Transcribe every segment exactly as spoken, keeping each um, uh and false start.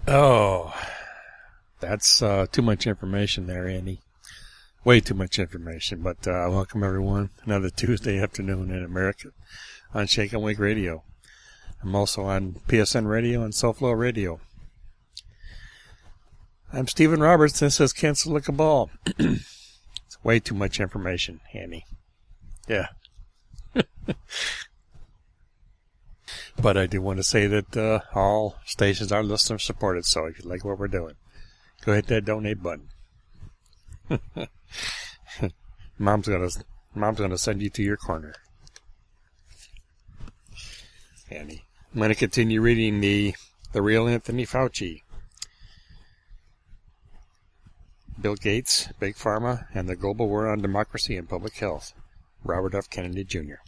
Oh, that's uh, too much information there, Andy. Way too much information, but uh, welcome everyone. Another Tuesday afternoon in America on Shake and Wake Radio. I'm also on P S N Radio and SoFlo Radio. I'm Stephen Roberts. This is Cancel Like a Ball. It's way too much information, Andy. Yeah. But I do want to say that uh, all stations are listener supported, so if you like what we're doing, go hit that donate button. Mom's gonna, Mom's gonna send you to your corner, Andy. I'm gonna continue reading the the real Anthony Fauci, Bill Gates, Big Pharma, and the Global War on Democracy and Public Health, Robert F. Kennedy Junior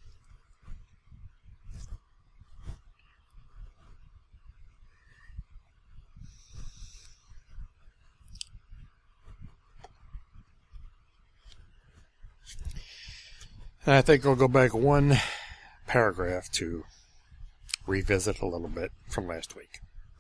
I think I'll go back one paragraph to revisit a little bit from last week.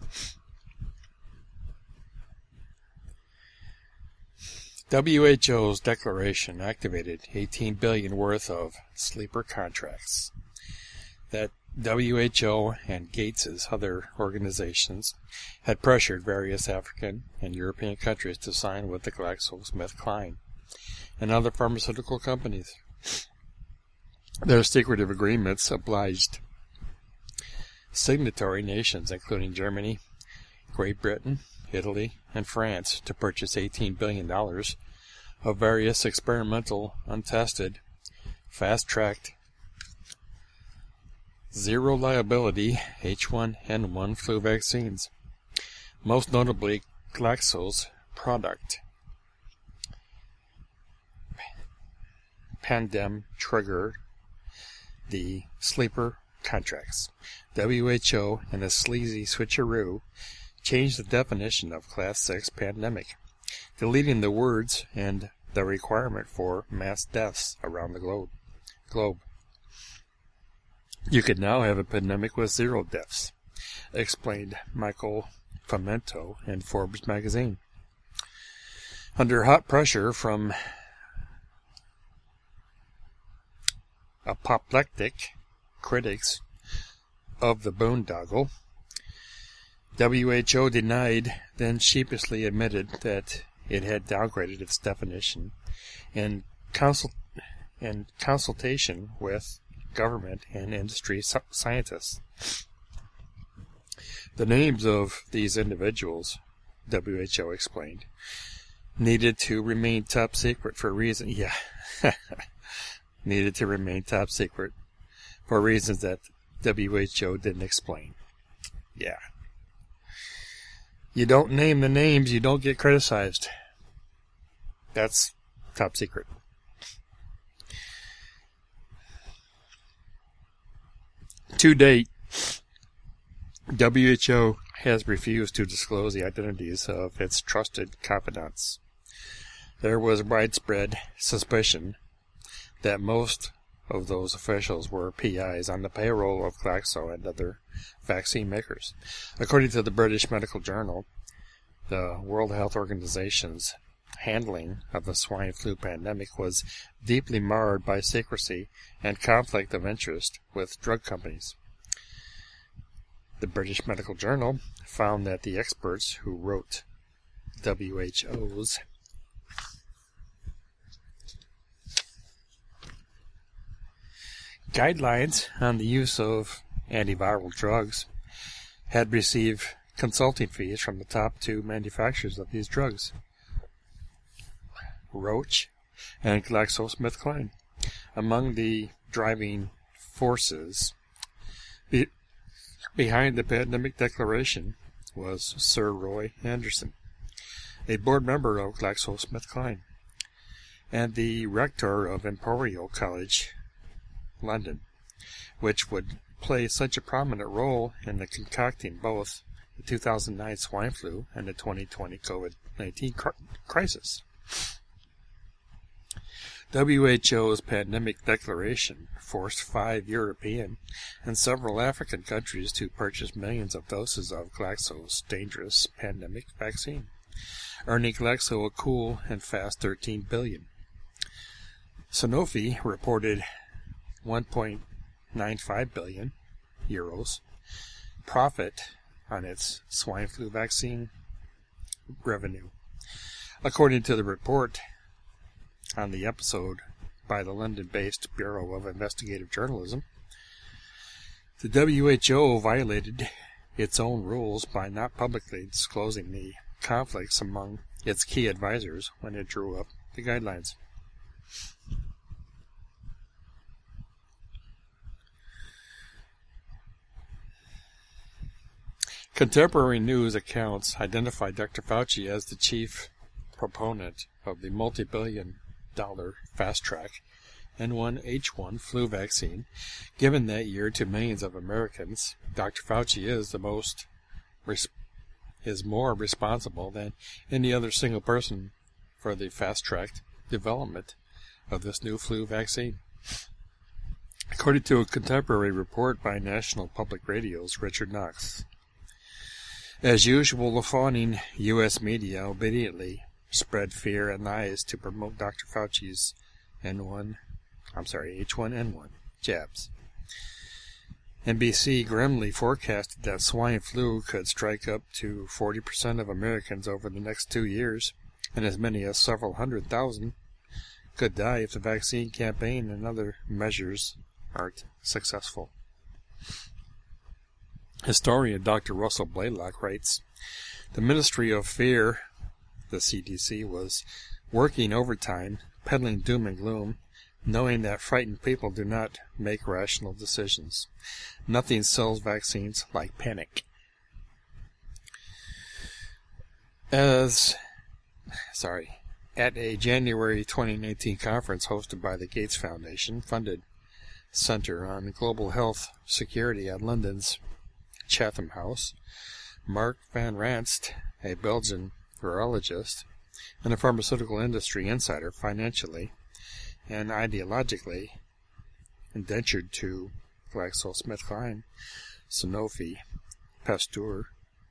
W H O's declaration activated eighteen billion dollars worth of sleeper contracts that W H O and Gates's other organizations had pressured various African and European countries to sign with the GlaxoSmithKline and other pharmaceutical companies. Their secretive agreements obliged signatory nations, including Germany, Great Britain, Italy, and France, to purchase eighteen billion dollars of various experimental, untested, fast-tracked, zero-liability H one N one flu vaccines, most notably Glaxo's product, Pandem triggered the sleeper contracts. W H O and a sleazy switcheroo changed the definition of Class six pandemic, deleting the words and the requirement for mass deaths around the globe. globe. You could now have a pandemic with zero deaths, explained Michael Fomento in Forbes magazine. Under hot pressure from apoplectic critics of the boondoggle, W H O denied, then sheepishly admitted that it had downgraded its definition in consult in consultation with government and industry scientists. The names of these individuals, W H O explained, needed to remain top secret for reason. Yeah. needed to remain top secret for reasons that W H O didn't explain. Yeah. You don't name the names, you don't get criticized. That's top secret. To date, W H O has refused to disclose the identities of its trusted confidants. There was widespread suspicion that most of those officials were P Is on the payroll of Glaxo and other vaccine makers. According to the British Medical Journal, the World Health Organization's handling of the swine flu pandemic was deeply marred by secrecy and conflict of interest with drug companies. The British Medical Journal found that the experts who wrote W H O's guidelines on the use of antiviral drugs had received consulting fees from the top two manufacturers of these drugs, Roche and GlaxoSmithKline. Among the driving forces be- behind the pandemic declaration was Sir Roy Anderson, a board member of GlaxoSmithKline, and the rector of Imperial College London, which would play such a prominent role in the concocting both the two thousand nine swine flu and the twenty twenty COVID nineteen cr- crisis. W H O's pandemic declaration forced five European and several African countries to purchase millions of doses of Glaxo's dangerous pandemic vaccine, earning Glaxo a cool and fast thirteen billion dollars. Sanofi reported one point nine five billion euros profit on its swine flu vaccine revenue. According to the report on the episode by the London-based Bureau of Investigative Journalism, the W H O violated its own rules by not publicly disclosing the conflicts among its key advisors when it drew up the guidelines. Contemporary news accounts identify Doctor Fauci as the chief proponent of the multi-billion dollar fast-track N one H one flu vaccine given that year to millions of Americans. Doctor Fauci is the most res- is more responsible than any other single person for the fast-tracked development of this new flu vaccine. According to a contemporary report by National Public Radio's Richard Knox. As usual, the fawning U S media obediently spread fear and lies to promote Doctor Fauci's N one, I'm sorry, H one N one jabs. N B C grimly forecasted that swine flu could strike up to forty percent of Americans over the next two years, and as many as several hundred thousand could die if the vaccine campaign and other measures aren't successful. Historian Doctor Russell Blaylock writes, the Ministry of Fear, the C D C, was working overtime, peddling doom and gloom, knowing that frightened people do not make rational decisions. Nothing sells vaccines like panic. As, sorry, at a January twenty nineteen conference hosted by the Gates Foundation, funded Center on Global Health Security at London's Chatham House, Mark Van Ranst, a Belgian virologist and a pharmaceutical industry insider financially and ideologically indentured to GlaxoSmithKline, Sanofi, Pasteur,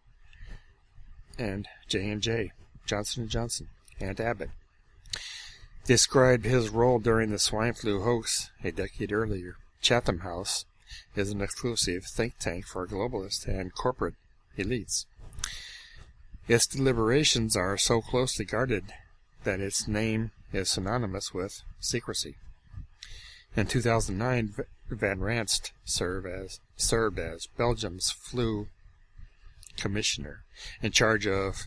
and J and J, Johnson and Johnson, and Abbott, described his role during the swine flu hoax a decade earlier. Chatham House is an exclusive think tank for globalists and corporate elites. Its deliberations are so closely guarded that its name is synonymous with secrecy. In two thousand nine, Van Ranst served as, served as Belgium's flu commissioner in charge of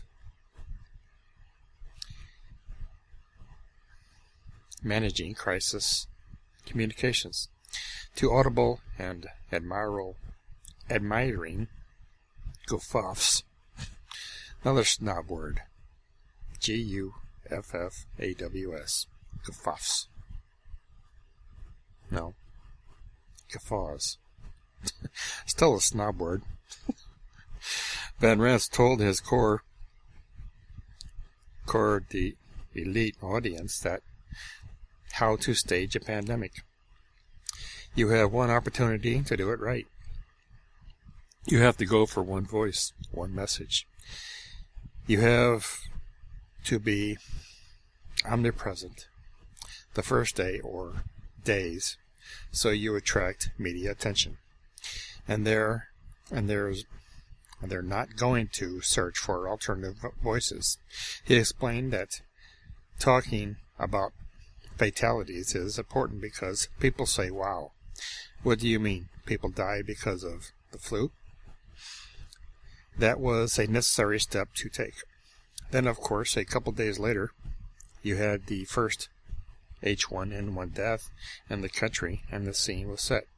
managing crisis communications. To audible and admiral, admiring guffaws, another snob word, G U F F A W S, guffaws. No, guffaws. Still a snob word. Van Ranst told his core, core the elite audience that how to stage a pandemic. You have one opportunity to do it right. You have to go for one voice, one message. You have to be omnipresent the first day or days so you attract media attention. And they're, and there's, and they're not going to search for alternative voices. He explained that talking about fatalities is important because people say, wow, what do you mean? People die because of the flu? That was a necessary step to take. Then, of course, a couple days later, you had the first H one N one death in the country, and the scene was set.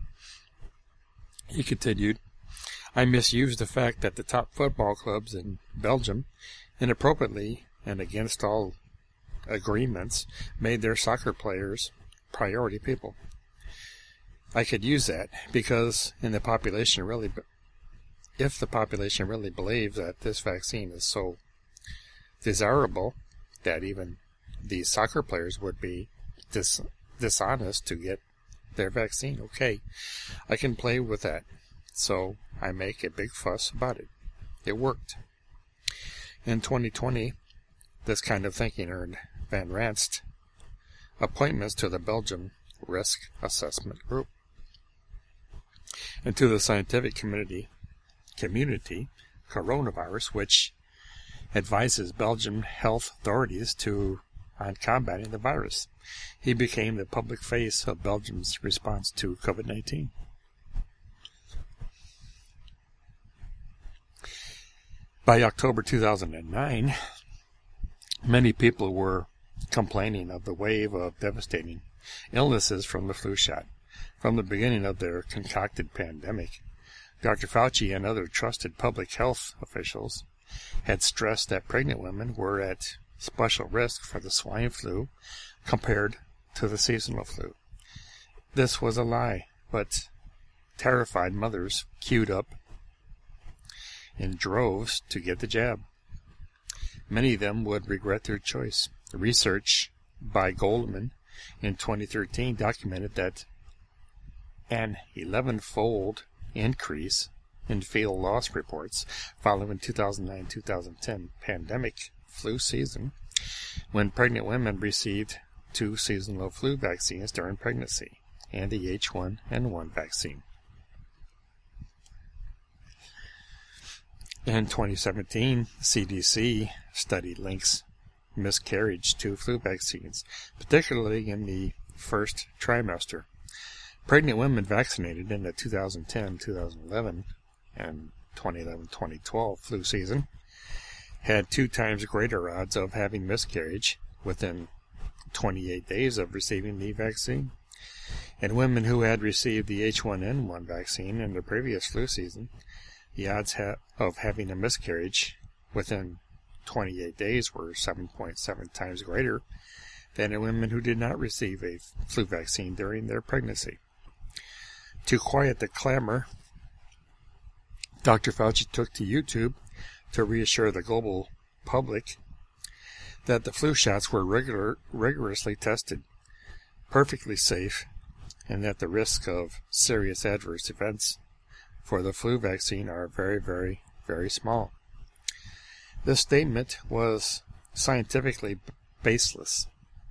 He continued, I misused the fact that the top football clubs in Belgium, inappropriately and against all agreements, made their soccer players priority people. I could use that because in the population really, if the population really believes that this vaccine is so desirable that even these soccer players would be dis- dishonest to get their vaccine. Okay, I can play with that. So I make a big fuss about it. It worked. In twenty twenty, this kind of thinking earned Van Ranst appointments to the Belgium Risk Assessment Group and to the scientific community, community coronavirus, which advises Belgian health authorities to on combating the virus. He became the public face of Belgium's response to COVID nineteen. By October two thousand nine, many people were complaining of the wave of devastating illnesses from the flu shot. From the beginning of their concocted pandemic, Doctor Fauci and other trusted public health officials had stressed that pregnant women were at special risk for the swine flu compared to the seasonal flu. This was a lie, but terrified mothers queued up in droves to get the jab. Many of them would regret their choice. The research by Goldman in twenty thirteen documented that an eleven-fold increase in fatal loss reports following two thousand nine to two thousand ten pandemic flu season when pregnant women received two seasonal flu vaccines during pregnancy and the H one N one vaccine. In twenty seventeen, C D C study links miscarriage to flu vaccines, particularly in the first trimester. Pregnant women vaccinated in the two thousand ten, two thousand eleven, and twenty eleven, twenty twelve flu season had two times greater odds of having miscarriage within twenty-eight days of receiving the vaccine. And women who had received the H one N one vaccine in the previous flu season, the odds ha- of having a miscarriage within twenty-eight days were seven point seven times greater than in women who did not receive a flu vaccine during their pregnancy. To quiet the clamor, Doctor Fauci took to YouTube to reassure the global public that the flu shots were regular, rigorously tested, perfectly safe, and that the risk of serious adverse events for the flu vaccine are very, very, very small. This statement was scientifically baseless.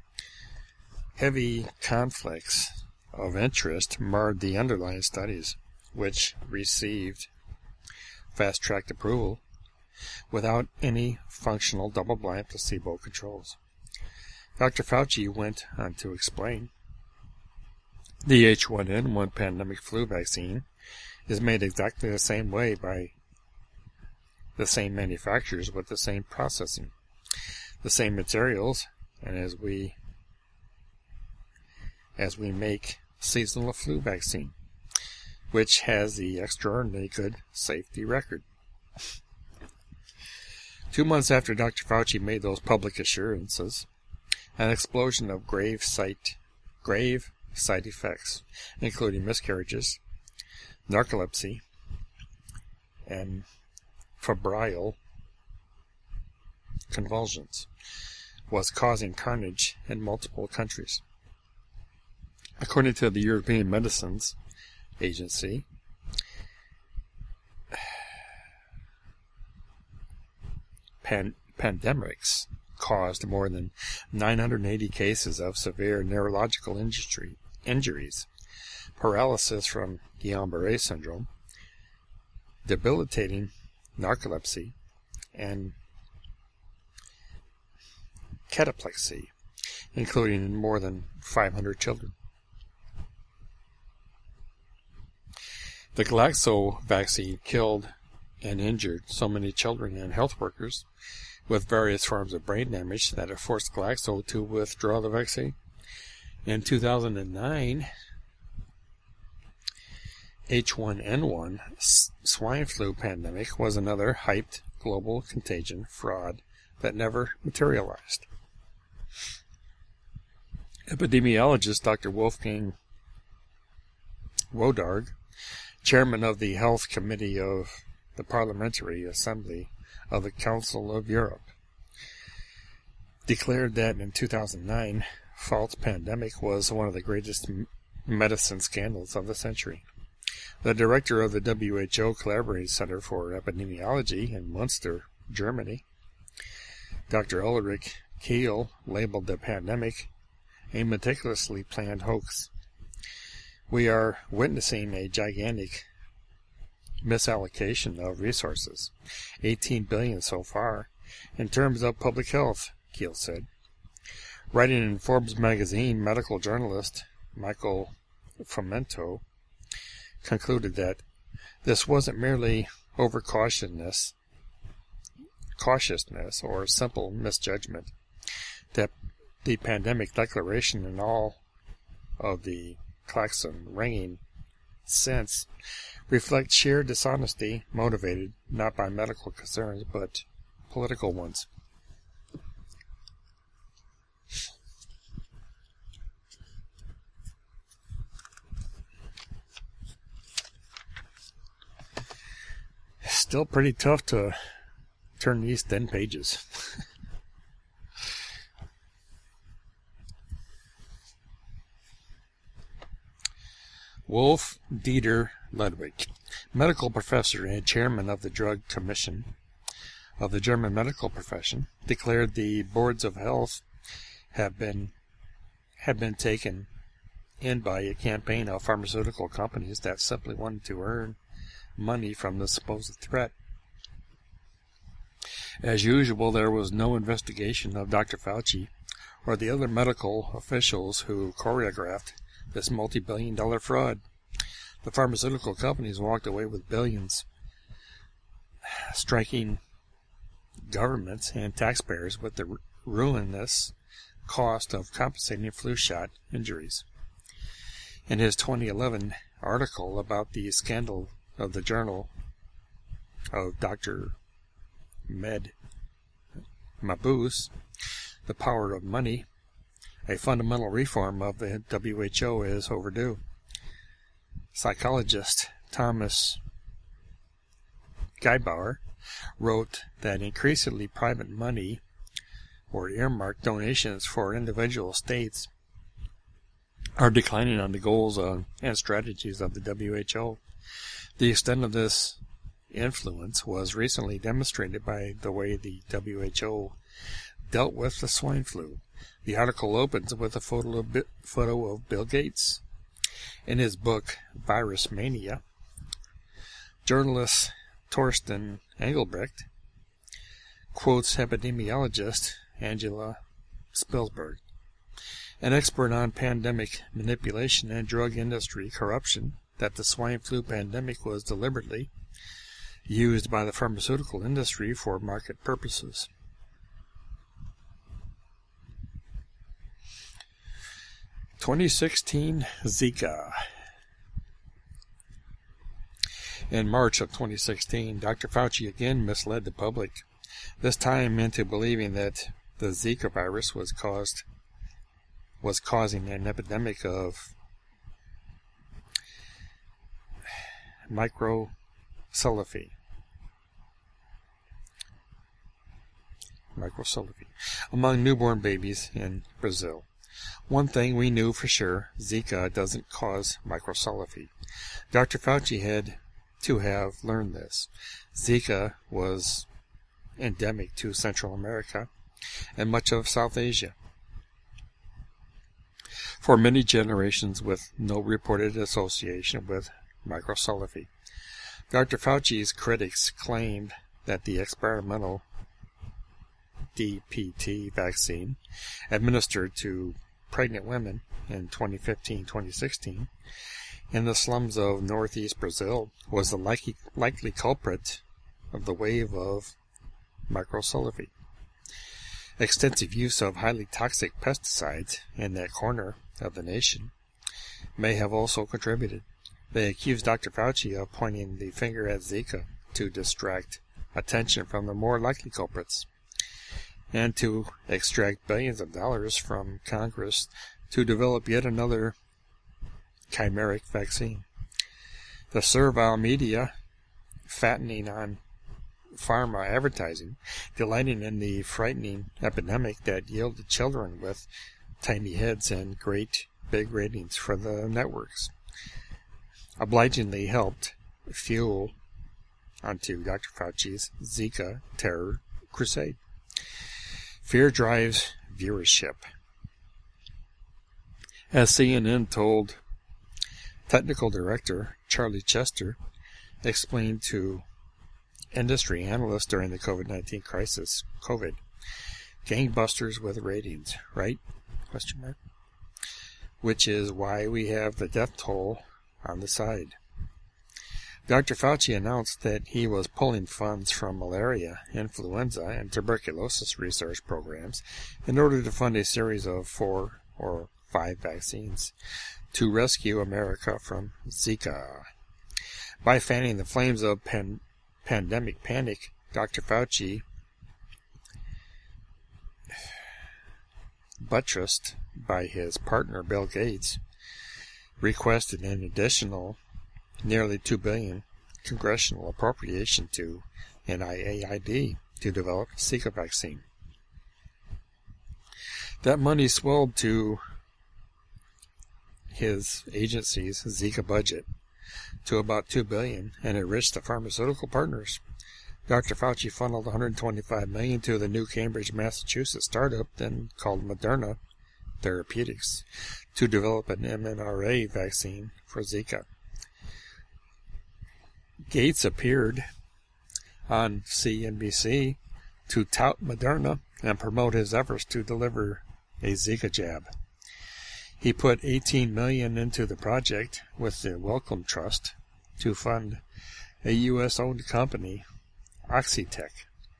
Heavy conflicts of interest marred the underlying studies, which received fast-track approval without any functional double-blind placebo controls. Doctor Fauci went on to explain, the H one N one pandemic flu vaccine is made exactly the same way by the same manufacturers with the same processing, the same materials, and as we as we make seasonal flu vaccine, which has the extraordinarily good safety record. Two months after Doctor Fauci made those public assurances, an explosion of grave site, grave side effects, including miscarriages, narcolepsy, and febrile convulsions, was causing carnage in multiple countries. According to the European Medicines Agency, pan- pandemics caused more than nine hundred eighty cases of severe neurological injury, injuries, paralysis from Guillain-Barré syndrome, debilitating narcolepsy, and cataplexy, including in more than five hundred children. The Glaxo vaccine killed and injured so many children and health workers with various forms of brain damage that it forced Glaxo to withdraw the vaccine. In two thousand nine, H one N one swine flu pandemic was another hyped global contagion fraud that never materialized. Epidemiologist Doctor Wolfgang Wodarg, chairman of the Health Committee of the Parliamentary Assembly of the Council of Europe, declared that in two thousand nine, false pandemic was one of the greatest m- medicine scandals of the century. The director of the W H O Collaborating Center for Epidemiology in Munster, Germany, Doctor Ulrich Keil, labeled the pandemic a meticulously planned hoax. We are witnessing a gigantic misallocation of resources, eighteen billion dollars so far, in terms of public health, Keil said. Writing in Forbes magazine, medical journalist Michael Fomento concluded that this wasn't merely overcautiousness cautiousness or simple misjudgment, that the pandemic declaration in all of the klaxon ringing sense reflect sheer dishonesty motivated not by medical concerns but political ones. Still pretty tough to turn these thin pages. Wolf Dieter Ludwig, medical professor and chairman of the Drug Commission of the German medical profession, declared the boards of health have been have been taken in by a campaign of pharmaceutical companies that simply wanted to earn money from the supposed threat. As usual, there was no investigation of Doctor Fauci or the other medical officials who choreographed this multi-billion dollar fraud. The pharmaceutical companies walked away with billions, striking governments and taxpayers with the ruinous cost of compensating flu shot injuries. In his twenty eleven article about the scandal of the Journal of Doctor Med Mabuse, The Power of Money, a fundamental reform of the W H O is overdue. Psychologist Thomas Geibauer wrote that increasingly private money or earmarked donations for individual states are declining on the goals uh, and strategies of the W H O. The extent of this influence was recently demonstrated by the way the W H O dealt with the swine flu. The article opens with a photo of, Bi- photo of Bill Gates. In his book, Virus Mania, journalist Torsten Engelbrecht quotes epidemiologist Angela Spilsberg, an expert on pandemic manipulation and drug industry corruption, that the swine flu pandemic was deliberately used by the pharmaceutical industry for market purposes. twenty sixteen Zika. In March of twenty sixteen, Doctor Fauci again misled the public, this time into believing that the Zika virus was caused was causing an epidemic of microcephaly. Microcephaly among newborn babies in Brazil. One thing we knew for sure, Zika doesn't cause microcephaly. Doctor Fauci had to have learned this. Zika was endemic to Central America and much of South Asia for many generations, with no reported association with microcephaly. Doctor Fauci's critics claimed that the experimental D P T vaccine administered to pregnant women in twenty fifteen to twenty sixteen in the slums of northeast Brazil was the likely, likely culprit of the wave of microcephaly. Extensive use of highly toxic pesticides in that corner of the nation may have also contributed. They accused Doctor Fauci of pointing the finger at Zika to distract attention from the more likely culprits, and to extract billions of dollars from Congress to develop yet another chimeric vaccine. The servile media, fattening on pharma advertising, delighting in the frightening epidemic that yielded children with tiny heads and great big ratings for the networks obligingly helped fuel onto Doctor Fauci's Zika terror crusade. Fear drives viewership. As C N N told technical director Charlie Chester, explained to industry analysts during the COVID nineteen crisis, COVID, gangbusters with ratings, right? Question mark. Which is why we have the death toll on the side. Doctor Fauci announced that he was pulling funds from malaria, influenza, and tuberculosis research programs in order to fund a series of four or five vaccines to rescue America from Zika. By fanning the flames of pan- pandemic panic, Doctor Fauci, buttressed by his partner Bill Gates, requested an additional nearly two billion dollars congressional appropriation to N I A I D to develop a Zika vaccine. That money swelled to his agency's Zika budget to about two billion dollars and enriched the pharmaceutical partners. Doctor Fauci funneled one hundred twenty-five million dollars to the new Cambridge, Massachusetts startup, then called Moderna Therapeutics, to develop an M N R A vaccine for Zika. Gates appeared on C N B C to tout Moderna and promote his efforts to deliver a Zika jab. He put eighteen million dollars into the project with the Wellcome Trust to fund a U S-owned company, Oxitec,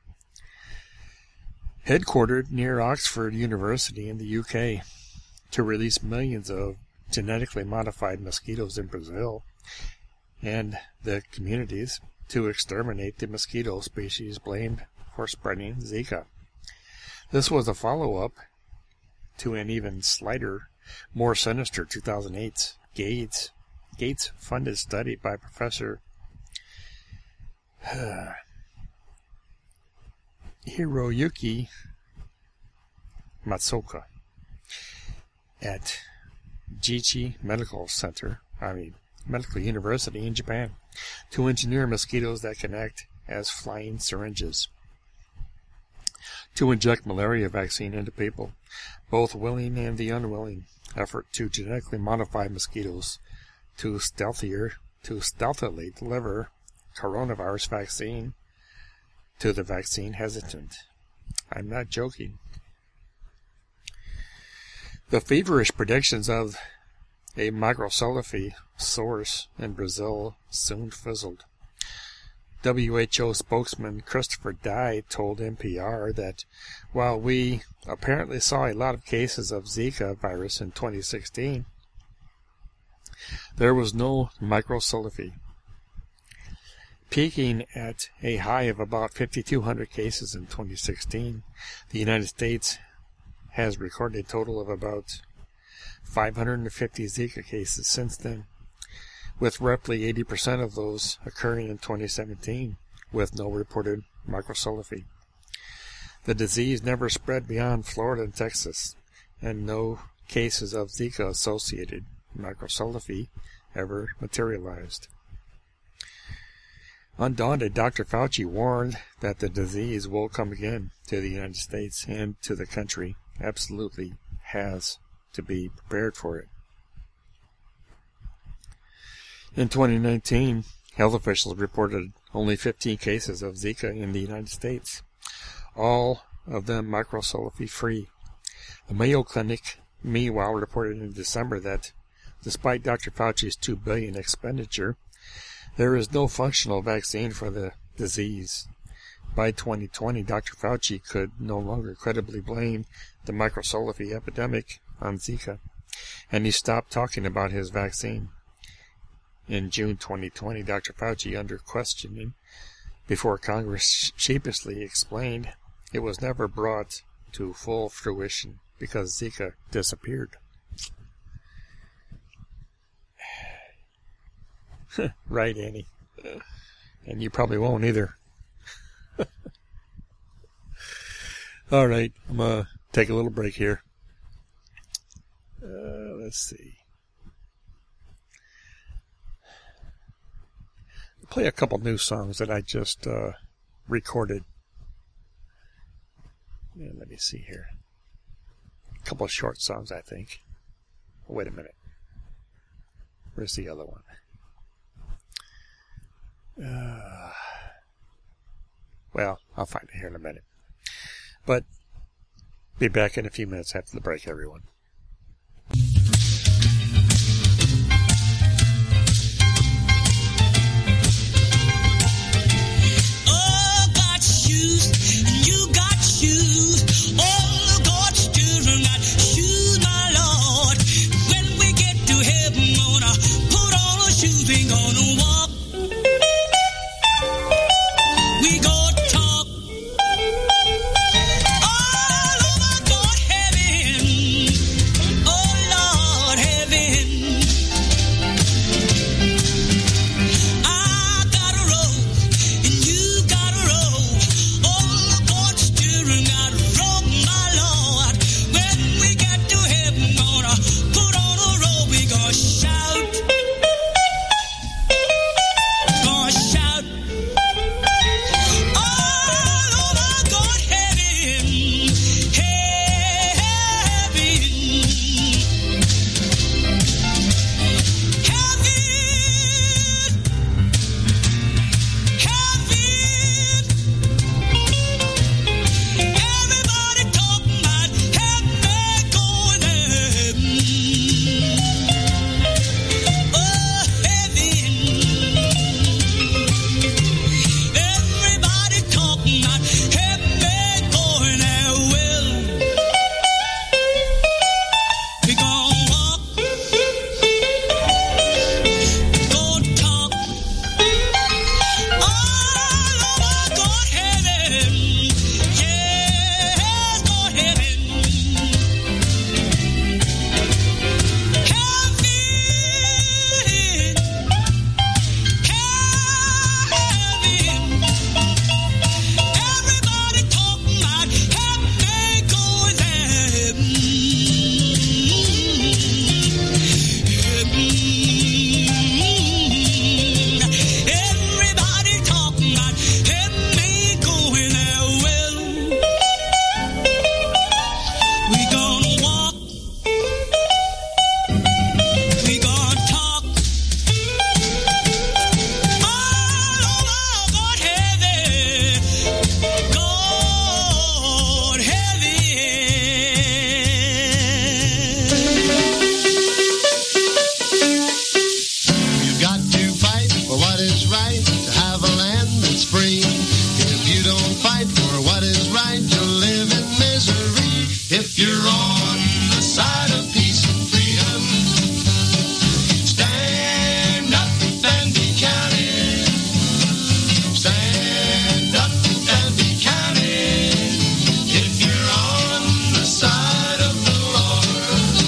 headquartered near Oxford University in the U K, to release millions of genetically modified mosquitoes in Brazil and the communities to exterminate the mosquito species blamed for spreading Zika. This was a follow-up to an even slighter, more sinister two thousand eight Gates Gates funded study by Professor Hiroyuki Matsuoka at Jichi Medical Center, I mean Medical University in Japan, to engineer mosquitoes that can act as flying syringes to inject malaria vaccine into people, both willing and the unwilling effort to genetically modify mosquitoes to stealthier to stealthily deliver coronavirus vaccine to the vaccine hesitant. I'm not joking. The feverish predictions of a microcephaly source in Brazil soon fizzled. W H O spokesman Christopher Dye told N P R that while we apparently saw a lot of cases of Zika virus in twenty sixteen, there was no microcephaly. Peaking at a high of about fifty-two hundred cases in twenty sixteen, the United States has recorded a total of about five hundred fifty Zika cases since then, with roughly eighty percent of those occurring in twenty seventeen, with no reported microcephaly. The disease never spread beyond Florida and Texas, and no cases of Zika-associated microcephaly ever materialized. Undaunted, Doctor Fauci warned that the disease will come again to the United States, and to the country absolutely has to be prepared for it. In twenty nineteen, health officials reported only fifteen cases of Zika in the United States, all of them microcephaly-free. The Mayo Clinic, meanwhile, reported in December that, despite Doctor Fauci's two billion dollars expenditure, there is no functional vaccine for the disease. By twenty twenty, Doctor Fauci could no longer credibly blame the microcephaly epidemic on Zika, and he stopped talking about his vaccine. In June twenty twenty, Doctor Fauci, under questioning before Congress, sheepishly explained it was never brought to full fruition because Zika disappeared. Right, Annie. And you probably won't either. All right, I'm going to take a little break here. Uh, let's see. I'll play a couple new songs that I just uh, recorded. Yeah, let me see here. A couple of short songs, I think. Oh, wait a minute. Where's the other one? Uh, well, I'll find it here in a minute. But be back in a few minutes after the break, everyone. Oh, got shoes, and you got shoes. All of God's children got shoes, my Lord. When we get to heaven, gonna put on our shoes, we gonna walk. We gonna talk. All over God heaven. Oh, Lord heaven. I got a robe, and you got a robe. All of God's children got a robe, my Lord. When we get to heaven, gonna put on a robe, we gonna shout. Gonna shout. All over God heaven. Heaven. Heaven. Everybody talking about heaven, going to heaven. Oh, heaven. Everybody talking about heaven, going there. Well, we gon' walk, gon' talk, all over God heaven. Yes, God heaven. Heaven. Heaven. Everybody talking about heaven, going there. Everybody talking about heaven, going there. Well, we gonna walk, we gonna talk, all over God heaven, God heaven. You've got to fight for what is right, to have a land that's free. If you don't fight for what is right, you'll live in misery. If you're on the side of peace and freedom, stand up and be counted. Stand up and be counted. If you're on the side of the Lord.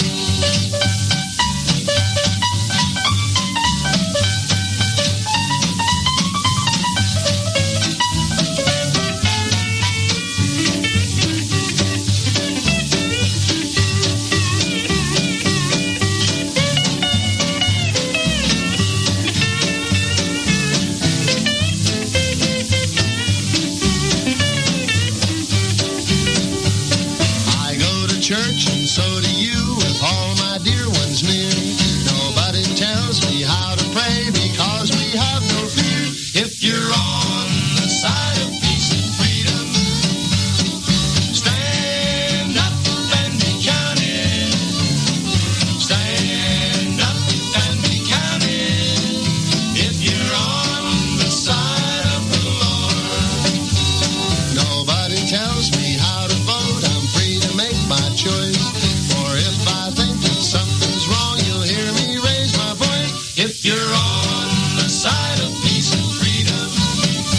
I go to church and so do you, with all my dear ones near. Nobody tells me how to pray because we have no fear. If you're on the side of peace and freedom, stand up and be counted. Stand up and be counted. If you're on the side of the Lord. Nobody tells me how to vote. I'm free to make my choice. For if I think that something's wrong, you'll hear me raise my voice. If you're on the side of peace and freedom,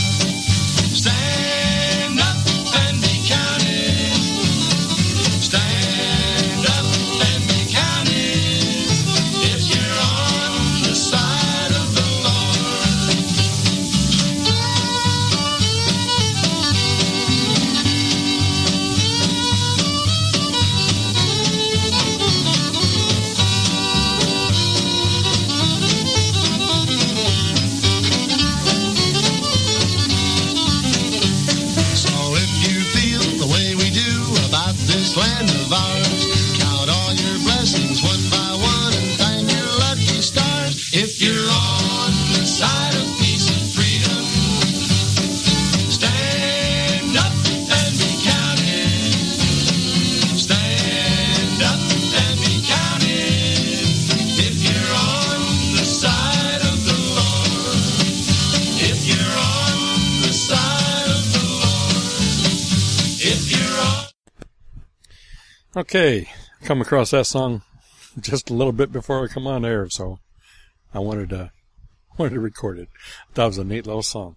Okay, come across that song just a little bit before I come on air, so I wanted to wanted to record it. That was a neat little song.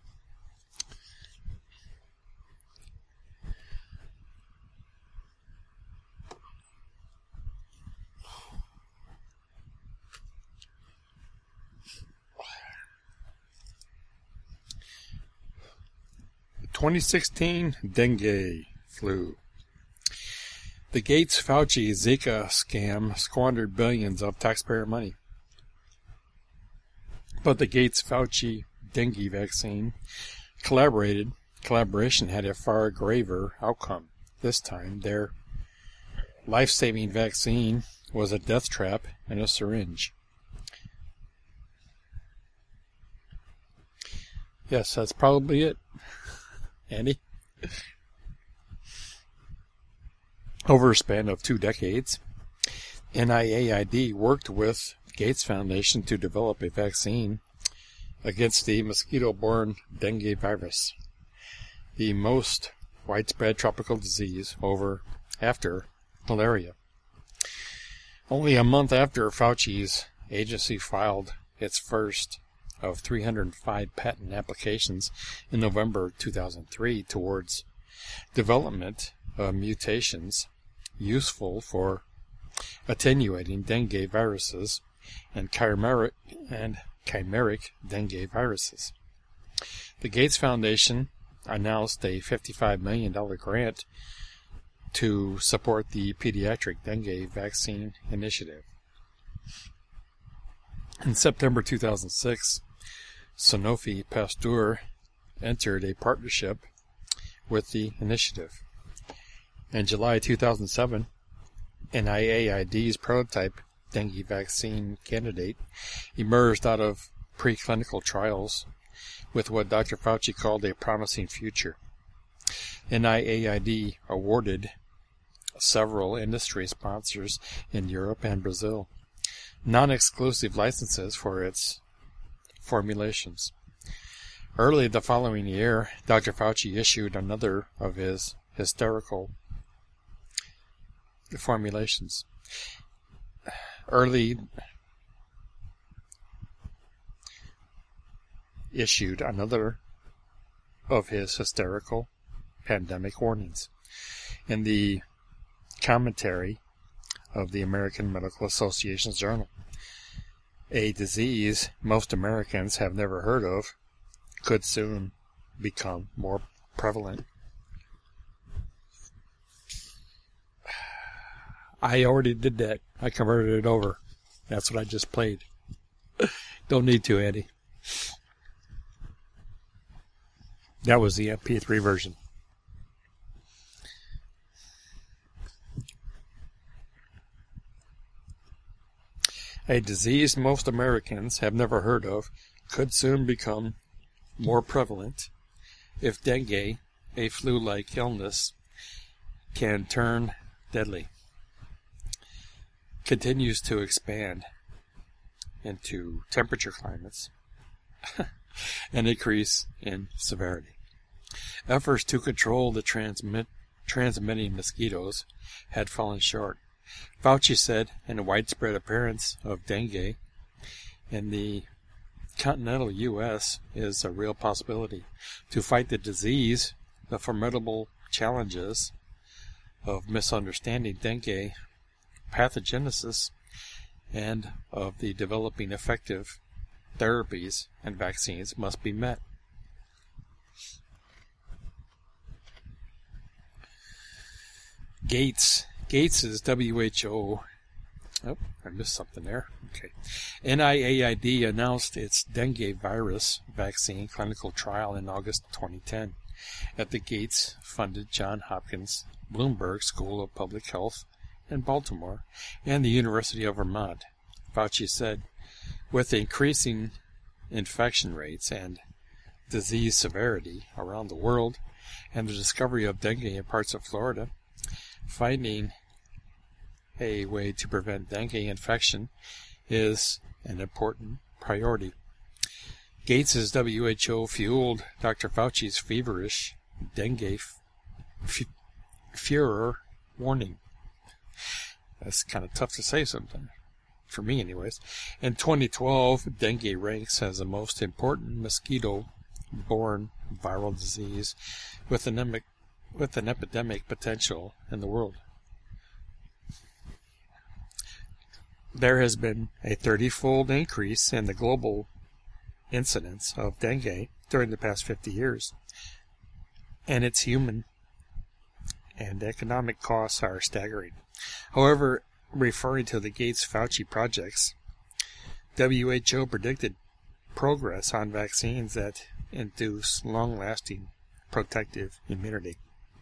twenty sixteen dengue flu. The Gates-Fauci Zika scam squandered billions of taxpayer money. But the Gates-Fauci dengue vaccine collaborated collaboration had a far graver outcome. This time, their life-saving vaccine was a death trap in a syringe. Yes, that's probably it. Andy? Over a span of two decades, N I A I D worked with Gates Foundation to develop a vaccine against the mosquito-borne dengue virus, the most widespread tropical disease over after malaria. Only a month after Fauci's agency filed its first of three hundred five patent applications in November two thousand three towards development of mutations useful for attenuating dengue viruses and chimeric, and chimeric dengue viruses. The Gates Foundation announced a fifty-five million dollars grant to support the pediatric dengue vaccine initiative. In September two thousand six, Sanofi Pasteur entered a partnership with the initiative. In July two thousand seven, N I A I D's prototype dengue vaccine candidate emerged out of preclinical trials with what Doctor Fauci called a promising future. N I A I D awarded several industry sponsors in Europe and Brazil non-exclusive licenses for its formulations. Early the following year, Doctor Fauci issued another of his hysterical formulations. Early issued another of his hysterical pandemic warnings. In the commentary of the American Medical Association's journal, a disease most Americans have never heard of could soon become more prevalent. I already did that. I converted it over. That's what I just played. Don't need to, Andy. That was the M P three version. A disease most Americans have never heard of could soon become more prevalent if dengue, a flu-like illness, can turn deadly, continues to expand into temperature climates, and increase in severity. Efforts to control the transmit, transmitting mosquitoes had fallen short. Fauci said in a widespread appearance of dengue in the continental U S is a real possibility. To fight the disease, the formidable challenges of misunderstanding dengue pathogenesis and of the developing effective therapies and vaccines must be met. Gates Gates's W H O, oh, I missed something there. Okay. N I A I D announced its dengue virus vaccine clinical trial in August twenty ten at the Gates-funded Johns Hopkins Bloomberg School of Public Health in Baltimore and the University of Vermont. Fauci said, with increasing infection rates and disease severity around the world and the discovery of dengue in parts of Florida, finding a way to prevent dengue infection is an important priority. Gates's W H O fueled Doctor Fauci's feverish dengue f- f- furor warning. That's kind of tough to say sometimes. For me, anyways. In twenty twelve, dengue ranks as the most important mosquito-borne viral disease with an, em- with an epidemic potential in the world. There has been a thirty-fold increase in the global incidence of dengue during the past fifty years, and its human and economic costs are staggering. However, referring to the Gates-Fauci projects, W H O predicted progress on vaccines that induce long-lasting protective immunity.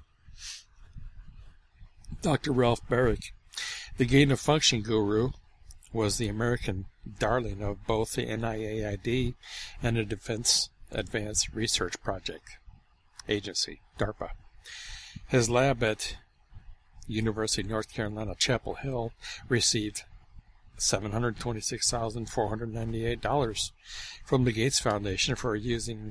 Doctor Ralph Baric, the gain-of-function guru, was the American darling of both the N I A I D and the Defense Advanced Research Project Agency, DARPA. His lab at University of North Carolina, Chapel Hill, received seven hundred twenty-six thousand four hundred ninety-eight dollars from the Gates Foundation for using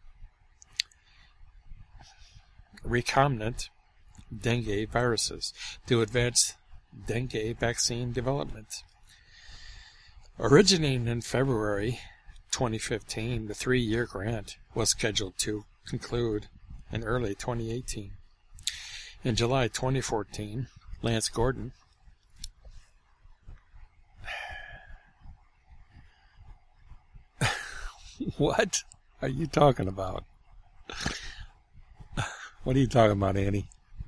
recombinant dengue viruses to advance dengue vaccine development. Originating in February twenty fifteen, the three-year grant was scheduled to conclude in early twenty eighteen. In July twenty fourteen, Lance Gordon What are you talking about? What are you talking about, Annie?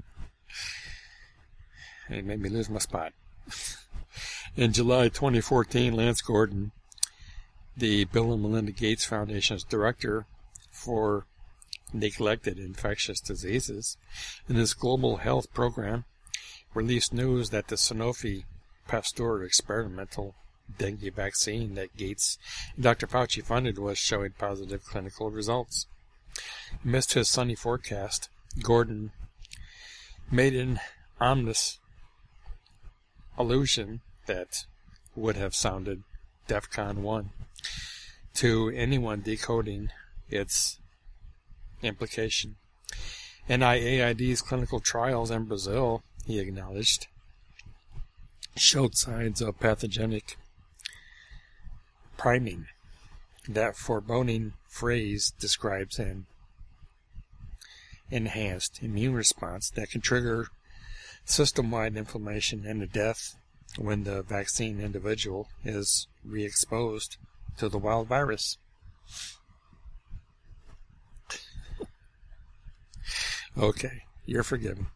It made me lose my spot. In July twenty fourteen, Lance Gordon, the Bill and Melinda Gates Foundation's director for neglected infectious diseases, in his global health program, released news that the Sanofi Pasteur experimental dengue vaccine that Gates and Doctor Fauci funded was showing positive clinical results. Amidst his sunny forecast, Gordon made an ominous allusion that would have sounded DEFCON one to anyone decoding its implication. N I A I D's clinical trials in Brazil, he acknowledged, showed signs of pathogenic priming. That foreboding phrase describes an enhanced immune response that can trigger system-wide inflammation and death when the vaccine individual is re-exposed to the wild virus. Okay, you're forgiven.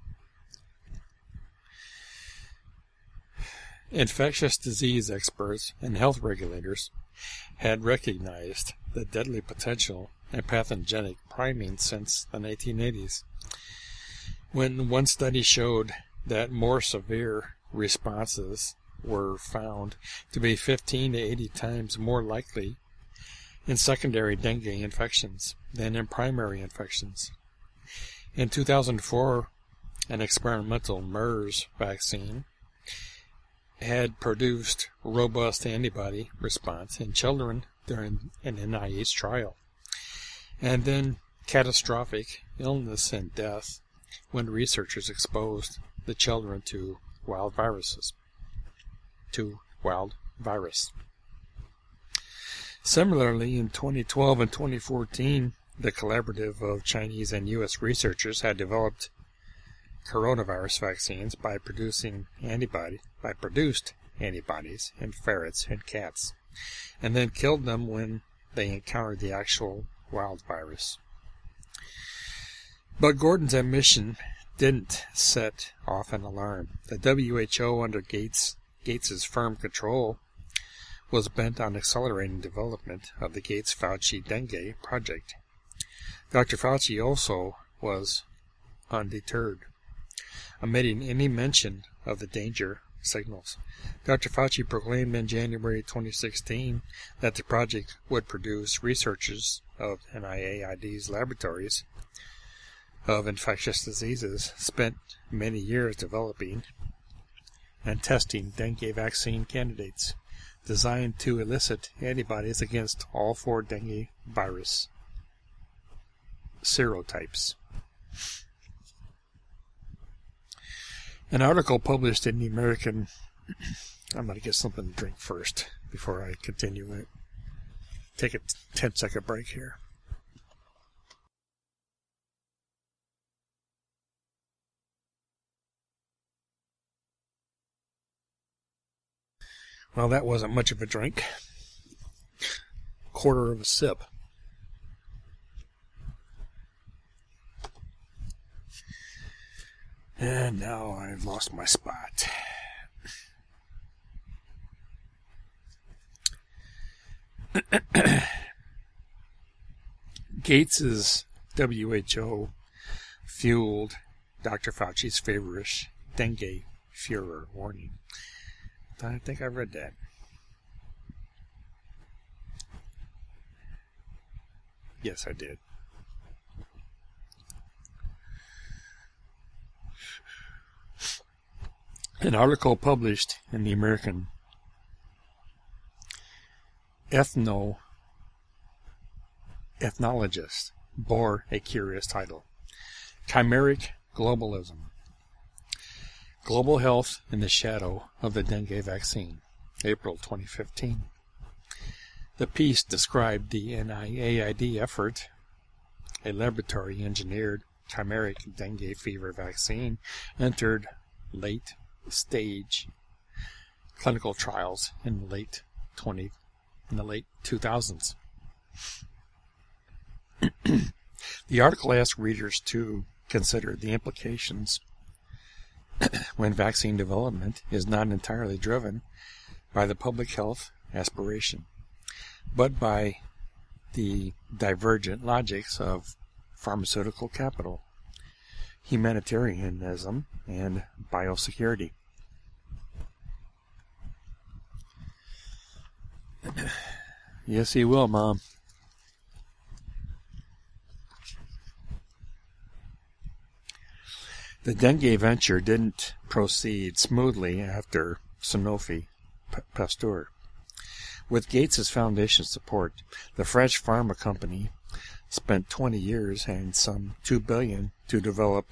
Infectious disease experts and health regulators had recognized the deadly potential and pathogenic priming since the nineteen eighties, when one study showed that more severe responses were found to be fifteen to eighty times more likely in secondary dengue infections than in primary infections. In two thousand four, an experimental MERS vaccine had produced robust antibody response in children during an N I H trial, and then catastrophic illness and death when researchers exposed the children to wild viruses, to wild virus. Similarly, in twenty twelve and twenty fourteen, the collaborative of Chinese and U S researchers had developed coronavirus vaccines by producing antibody, by produced antibodies in ferrets and cats, and then killed them when they encountered the actual wild virus. But Gordon's admission didn't set off an alarm. The W H O, under Gates Gates's firm control, was bent on accelerating development of the Gates-Fauci dengue project. Doctor Fauci also was undeterred, omitting any mention of the danger signals. Doctor Fauci proclaimed in January twenty sixteen that the project would produce researchers of N I A I D's laboratories of infectious diseases spent many years developing and testing dengue vaccine candidates designed to elicit antibodies against all four dengue virus serotypes. An article published in the American... I'm going to get something to drink first before I continue it. Take a ten second break here. Well, that wasn't much of a drink. Quarter of a sip. And now I've lost my spot. Gates's W H O fueled Doctor Fauci's feverish dengue furor warning. I think I read that. Yes, I did. An article published in the American Ethno Ethnologist bore a curious title: Chimeric Globalism. Global Health in the Shadow of the Dengue Vaccine, April twenty fifteen. The piece described the N I A I D effort, a laboratory-engineered chimeric dengue fever vaccine, entered late-stage clinical trials in the late twenty in the late two thousands. The article asked readers to consider the implications when vaccine development is not entirely driven by the public health aspiration, but by the divergent logics of pharmaceutical capital, humanitarianism, and biosecurity. Yes, he will, Mom. The dengue venture didn't proceed smoothly after Sanofi Pasteur. With Gates's foundation support, the French pharma company spent twenty years and some two billion dollars to develop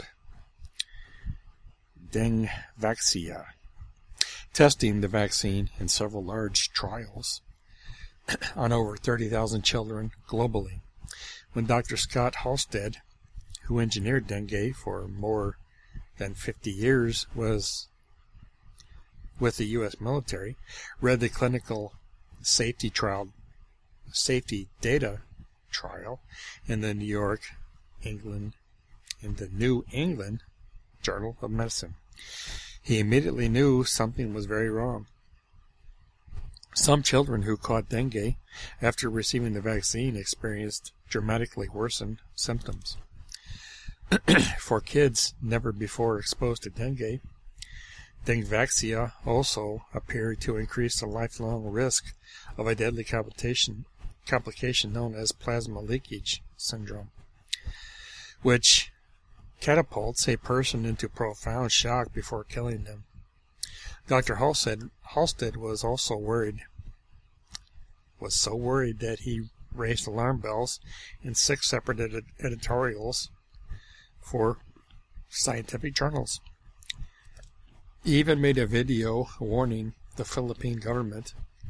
Dengvaxia, testing the vaccine in several large trials on over thirty thousand children globally. When Doctor Scott Halstead, who engineered dengue for more than fifty years, was with the U S military, read the clinical safety trial, safety data trial in the New York, England, in the New England Journal of Medicine, he immediately knew something was very wrong. Some children who caught dengue after receiving the vaccine experienced dramatically worsened symptoms. For kids never before exposed to dengue, Dengvaxia also appeared to increase the lifelong risk of a deadly complication, complication known as plasma leakage syndrome, which catapults a person into profound shock before killing them. Doctor Halstead, Halstead was also worried, was so worried that he raised alarm bells in six separate ed- editorials for scientific journals. He even made a video warning the Philippine government,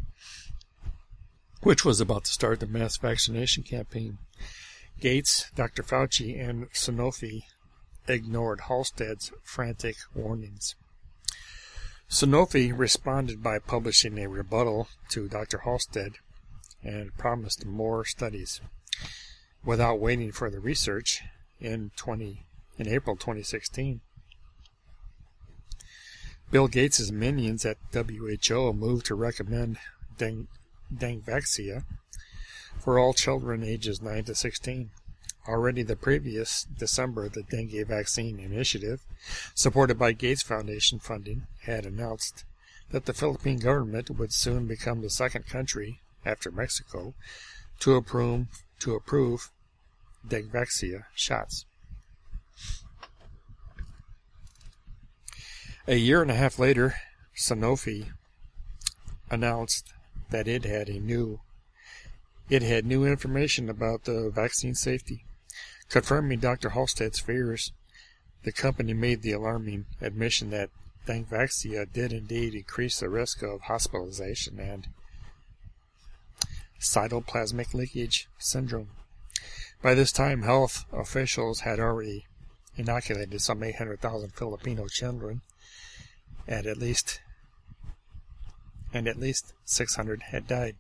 which was about to start the mass vaccination campaign. Gates, Doctor Fauci, and Sanofi ignored Halstead's frantic warnings. Sanofi responded by publishing a rebuttal to Doctor Halstead and promised more studies. Without waiting for the research, in twenty in April twenty sixteen, Bill Gates' minions at W H O moved to recommend Deng, Dengvaxia for all children ages nine to sixteen. Already the previous December, the Dengue Vaccine Initiative, supported by Gates Foundation funding, had announced that the Philippine government would soon become the second country, after Mexico, to approve, to approve Dengvaxia shots. A year and a half later, Sanofi announced that it had a new it had new information about the vaccine safety, confirming Doctor Halstead's fears. the company made the alarming admission that Dengvaxia did indeed increase the risk of hospitalization and cytoplasmic leakage syndrome. By this time, health officials had already inoculated some eight hundred thousand Filipino children, and at least and at least six hundred had died.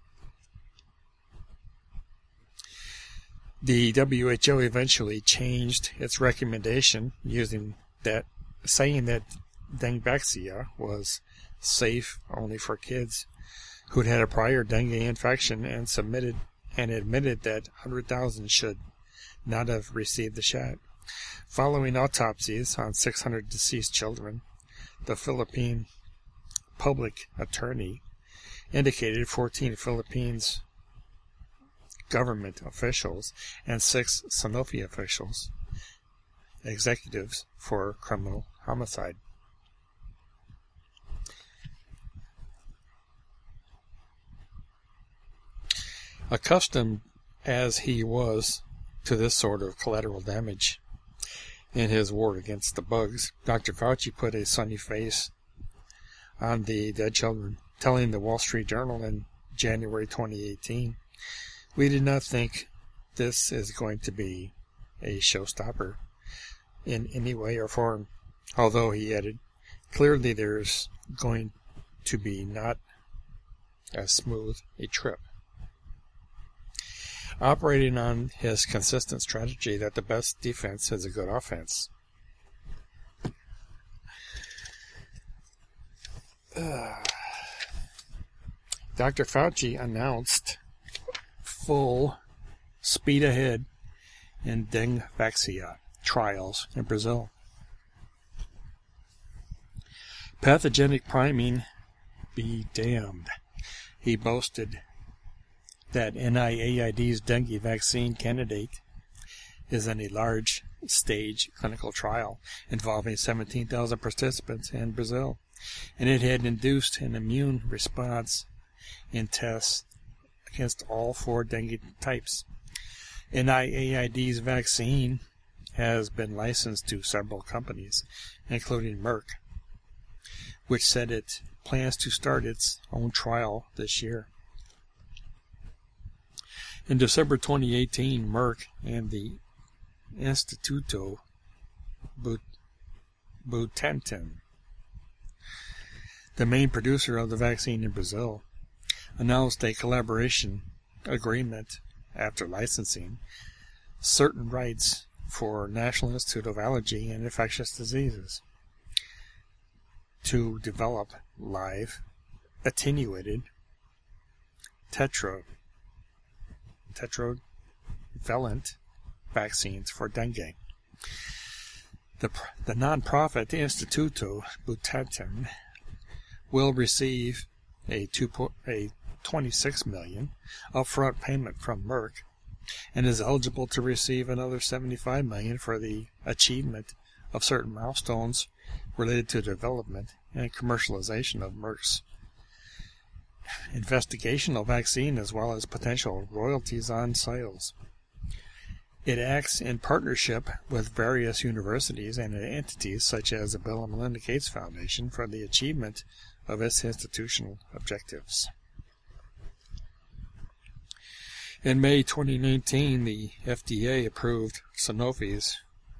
The W H O eventually changed its recommendation, using that, saying that Dengvaxia was safe only for kids who'd had a prior dengue infection, and submitted and admitted that one hundred thousand should not have received the shot. Following autopsies on six hundred deceased children, the Philippine public attorney indicated fourteen Philippines government officials and six Sanofi officials, executives for criminal homicide. Accustomed as he was to this sort of collateral damage in his war against the bugs, Doctor Fauci put a sunny face on the dead children, telling the Wall Street Journal in January twenty eighteen, "We did not think this is going to be a showstopper in any way or form." Although, he added, "clearly there's going to be not as smooth a trip." Operating on his consistent strategy that the best defense is a good offense. Uh, Doctor Fauci announced full speed ahead in Dengvaxia trials in Brazil. Pathogenic priming be damned. He boasted that N I A I D's dengue vaccine candidate is in a large stage clinical trial involving seventeen thousand participants in Brazil, and it had induced an immune response in tests against all four dengue types. N I A I D's vaccine has been licensed to several companies, including Merck, which said it plans to start its own trial this year. In December twenty eighteen, Merck and the Instituto Butantan, the main producer of the vaccine in Brazil, announced a collaboration agreement after licensing certain rights for National Institute of Allergy and Infectious Diseases to develop live attenuated tetra tetravalent vaccines for dengue. The, the non-profit Instituto Butantan will receive a, two, a twenty-six million dollars upfront payment from Merck, and is eligible to receive another seventy-five million dollars for the achievement of certain milestones related to development and commercialization of Merck's investigational vaccine, as well as potential royalties on sales. It acts in partnership with various universities and entities such as the Bill and Melinda Gates Foundation for the achievement of its institutional objectives. In May twenty nineteen, the F D A approved Sanofi's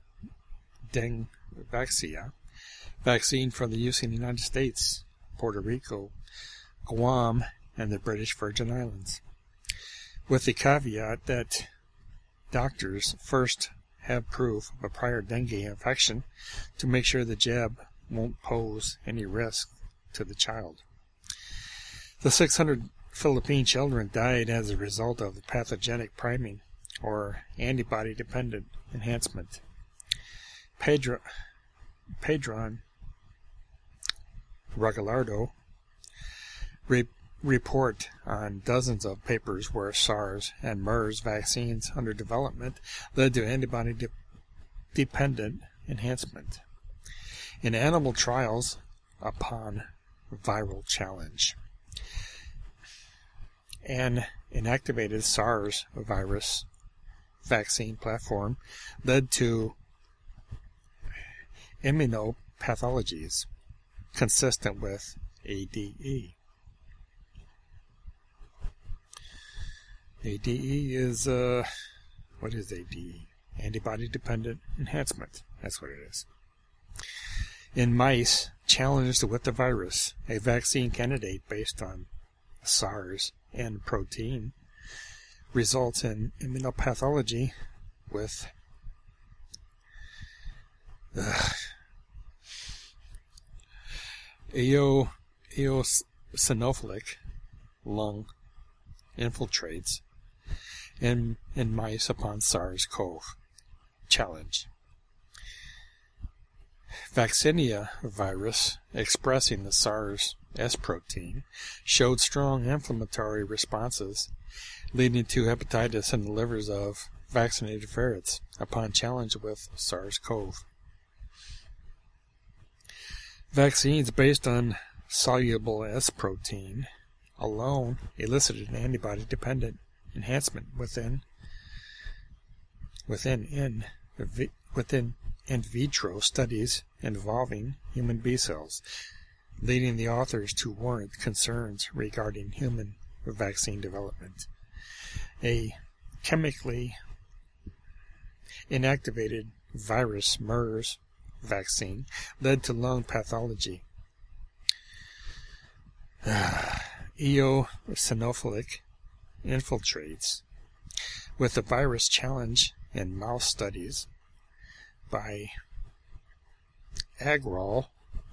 Dengvaxia vaccine for the use in the United States, Puerto Rico, Guam, and the British Virgin Islands, with the caveat that doctors first have proof of a prior dengue infection to make sure the jab won't pose any risk to the child. The six hundred Philippine children died as a result of the pathogenic priming, or antibody-dependent enhancement. Pedro, Pedron Regalardo re- report on dozens of papers where SARS and MERS vaccines under development led to antibody-dependent enhancement in animal trials upon viral challenge. An inactivated SARS virus vaccine platform led to immunopathologies consistent with A D E. A D E is, uh, what is A D E? Antibody-dependent enhancement. That's what it is. In mice challenged with the virus, a vaccine candidate based on SARS and protein results in immunopathology with uh, eo, eosinophilic lung infiltrates in, in mice upon SARS-CoV challenge. Vaccinia virus expressing the SARS S protein showed strong inflammatory responses, leading to hepatitis in the livers of vaccinated ferrets upon challenge with SARS-CoV. Vaccines based on soluble S protein alone elicited an antibody-dependent enhancement within within in within in vitro studies involving human B cells, leading the authors to warrant concerns regarding human vaccine development. A chemically inactivated virus MERS vaccine led to lung pathology. Uh, eosinophilic infiltrates with the virus challenge in mouse studies by Agrol,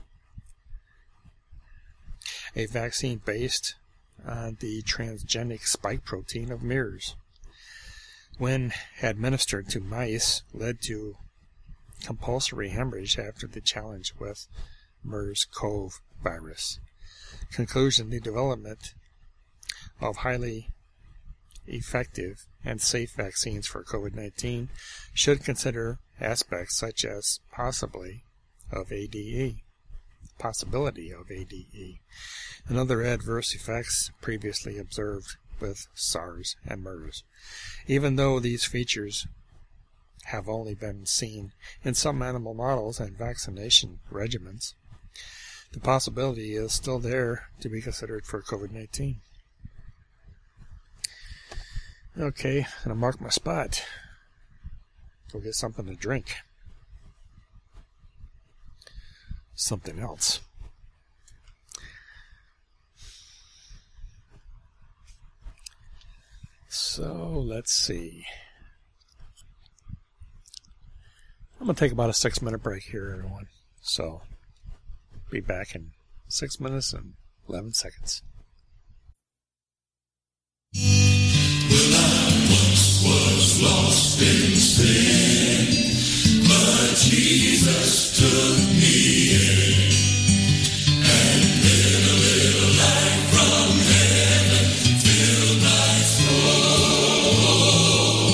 a vaccine based on the transgenic spike protein of MERS, when administered to mice, led to compulsory hemorrhage after the challenge with MERS-CoV virus. Conclusion: the development of highly effective and safe vaccines for COVID nineteen should consider aspects such as possibly of A D E, possibility of A D E, and other adverse effects previously observed with SARS and MERS. Even though these features have only been seen in some animal models and vaccination regimens, the possibility is still there to be considered for COVID nineteen. Okay, I'm going to mark my spot. Go get something to drink. Something else. So, let's see. I'm going to take about a six minute break here, everyone. So, be back in six minutes and eleven seconds. Well, I once was lost in sin, but Jesus took me in, and then a little light from heaven filled my soul.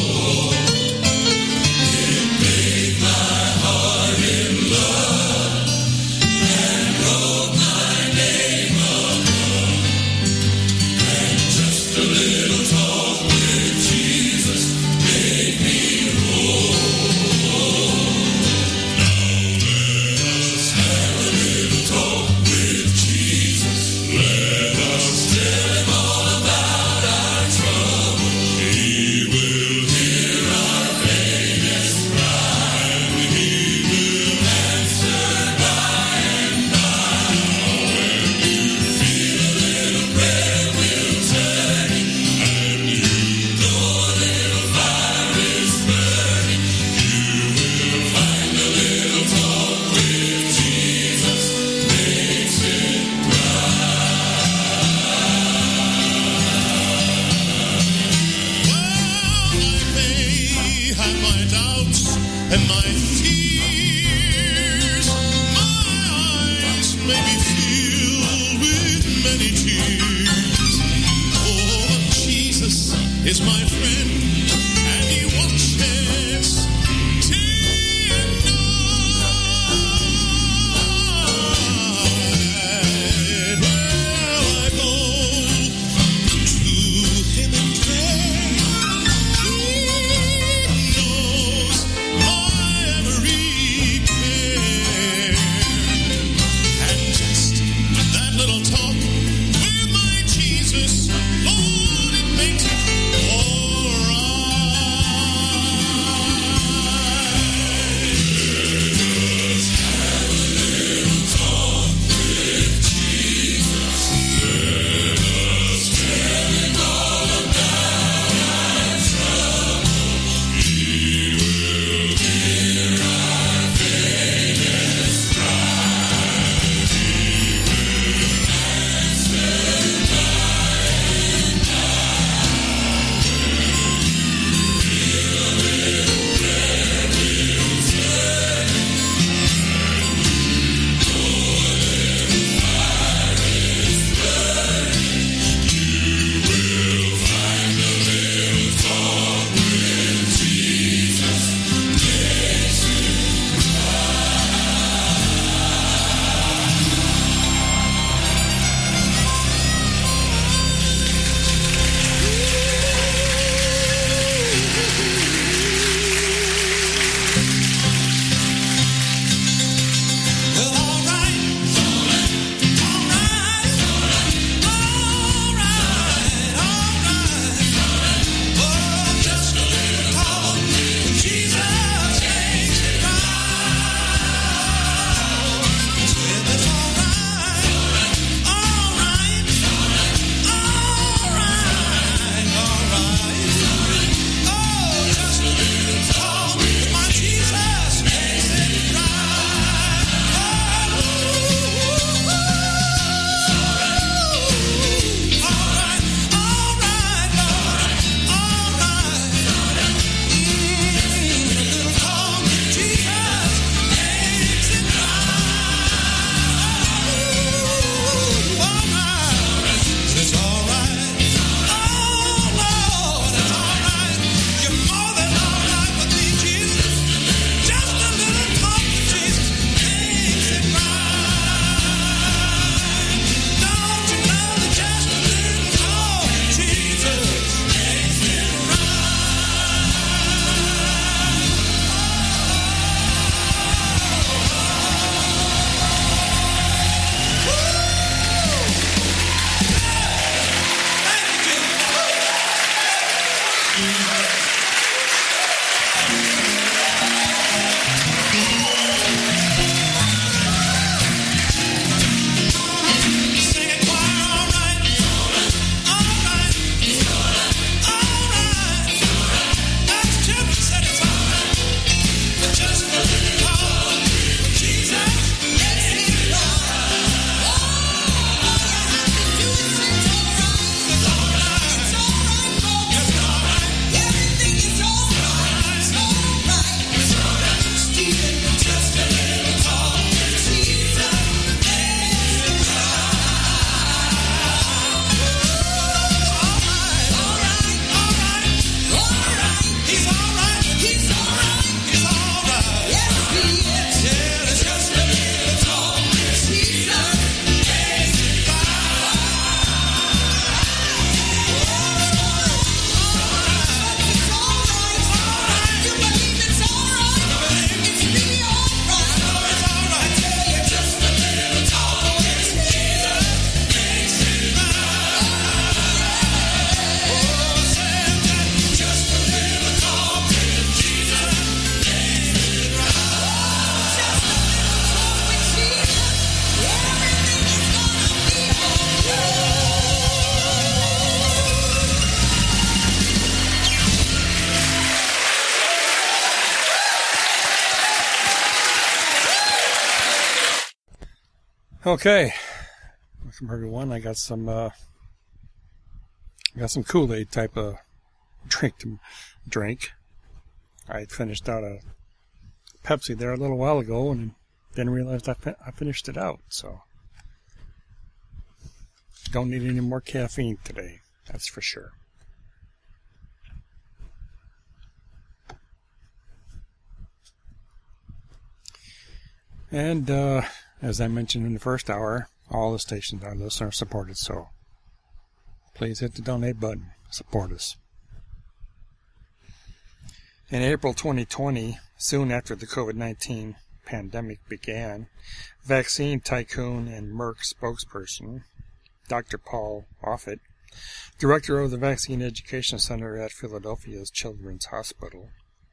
It made my heart in love and wrote my name above, and just a little talk with Jesus made me whole. Now let us have a little talk with Jesus. Let us tell him all about our trouble. He will hear our faintest cry, and he will answer by and by. When you feel a little prayer will turn, and you know a little fire is burning, you will find a little talk with Jesus makes it right. Well, I may have my doubts and my fears. My eyes may be filled with many tears. Oh, but Jesus is my friend, and he watches day and night. Well, I go to him in prayer. He knows my every care. Okay, welcome everyone. I got some, uh, I got some Kool-Aid type of drink to drink. I finished out a Pepsi there a little while ago and didn't realize I, fin- I finished it out. So don't need any more caffeine today. That's for sure. And uh, as I mentioned in the first hour, all the stations are listener supported, so please hit the donate button. Support us. In April twenty twenty, soon after the COVID nineteen pandemic began, vaccine tycoon and Merck spokesperson, Doctor Paul Offit, director of the Vaccine Education Center at Philadelphia's Children's Hospital,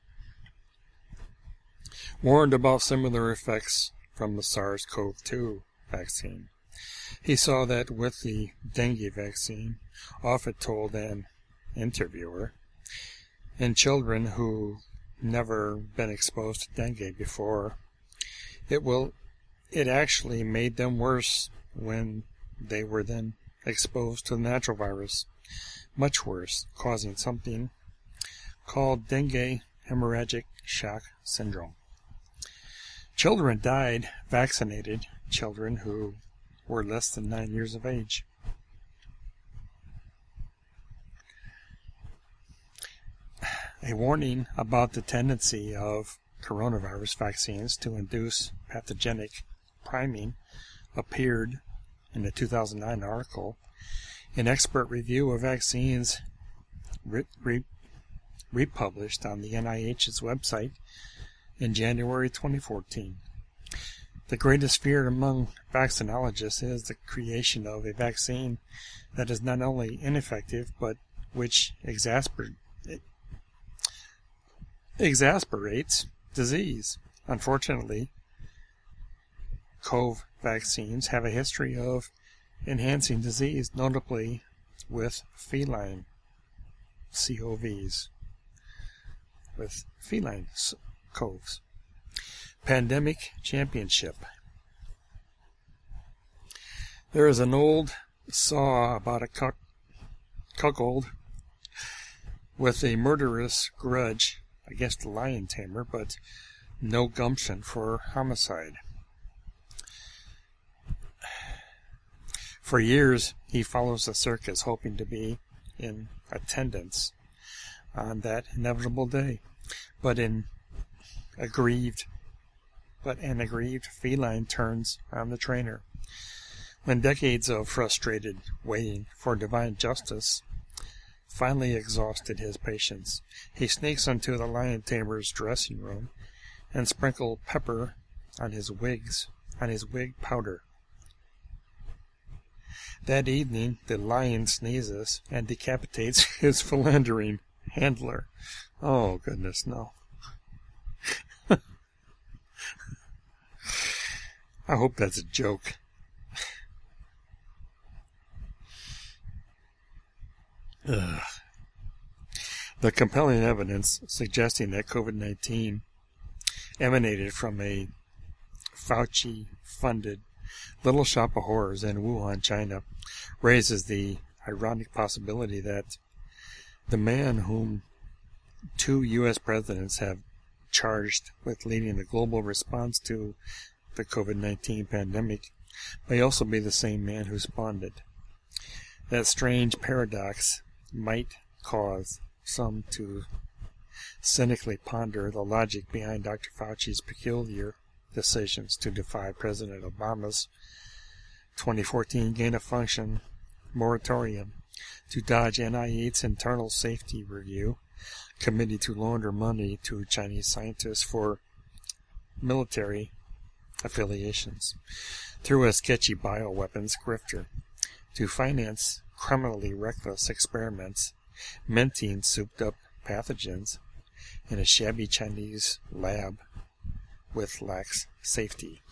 warned about similar effects from the SARS CoV two vaccine. He saw that with the dengue vaccine, Offit told an interviewer, in children who never been exposed to dengue before, it will it actually made them worse when they were then exposed to the natural virus, much worse, causing something called dengue hemorrhagic shock syndrome. Children died, vaccinated children who were less than nine years of age. A warning about the tendency of coronavirus vaccines to induce pathogenic priming appeared in a two thousand nine article, an expert review of vaccines re- re- republished on the N I H's website in January twenty fourteen. The greatest fear among vaccinologists is the creation of a vaccine that is not only ineffective, but which exasper- exasperates disease. Unfortunately, CoV vaccines have a history of enhancing disease, notably with feline C O Vs, with feline C O Vs. Pandemic Championship. There is an old saw about a cuck- cuckold with a murderous grudge against the lion tamer, but no gumption for homicide. For years, he follows the circus, hoping to be in attendance on that inevitable day, but in aggrieved But an aggrieved feline turns on the trainer. When decades of frustrated waiting for divine justice finally exhausted his patience, he sneaks into the lion tamer's dressing room and sprinkles pepper on his wigs, on his wig powder. That evening, the lion sneezes and decapitates his philandering handler. Oh, goodness, no. I hope that's a joke. Ugh. The compelling evidence suggesting that COVID nineteen emanated from a Fauci-funded Little Shop of Horrors in Wuhan, China, raises the ironic possibility that the man whom two U S presidents have charged with leading the global response to the COVID nineteen pandemic may also be the same man who spawned it. That strange paradox might cause some to cynically ponder the logic behind Doctor Fauci's peculiar decisions to defy President Obama's twenty fourteen gain-of-function moratorium, to dodge N I H's internal safety review committee to launder money to Chinese scientists for military affiliations, through a sketchy bioweapons grifter, to finance criminally reckless experiments, minting souped-up pathogens in a shabby Chinese lab with lax safety.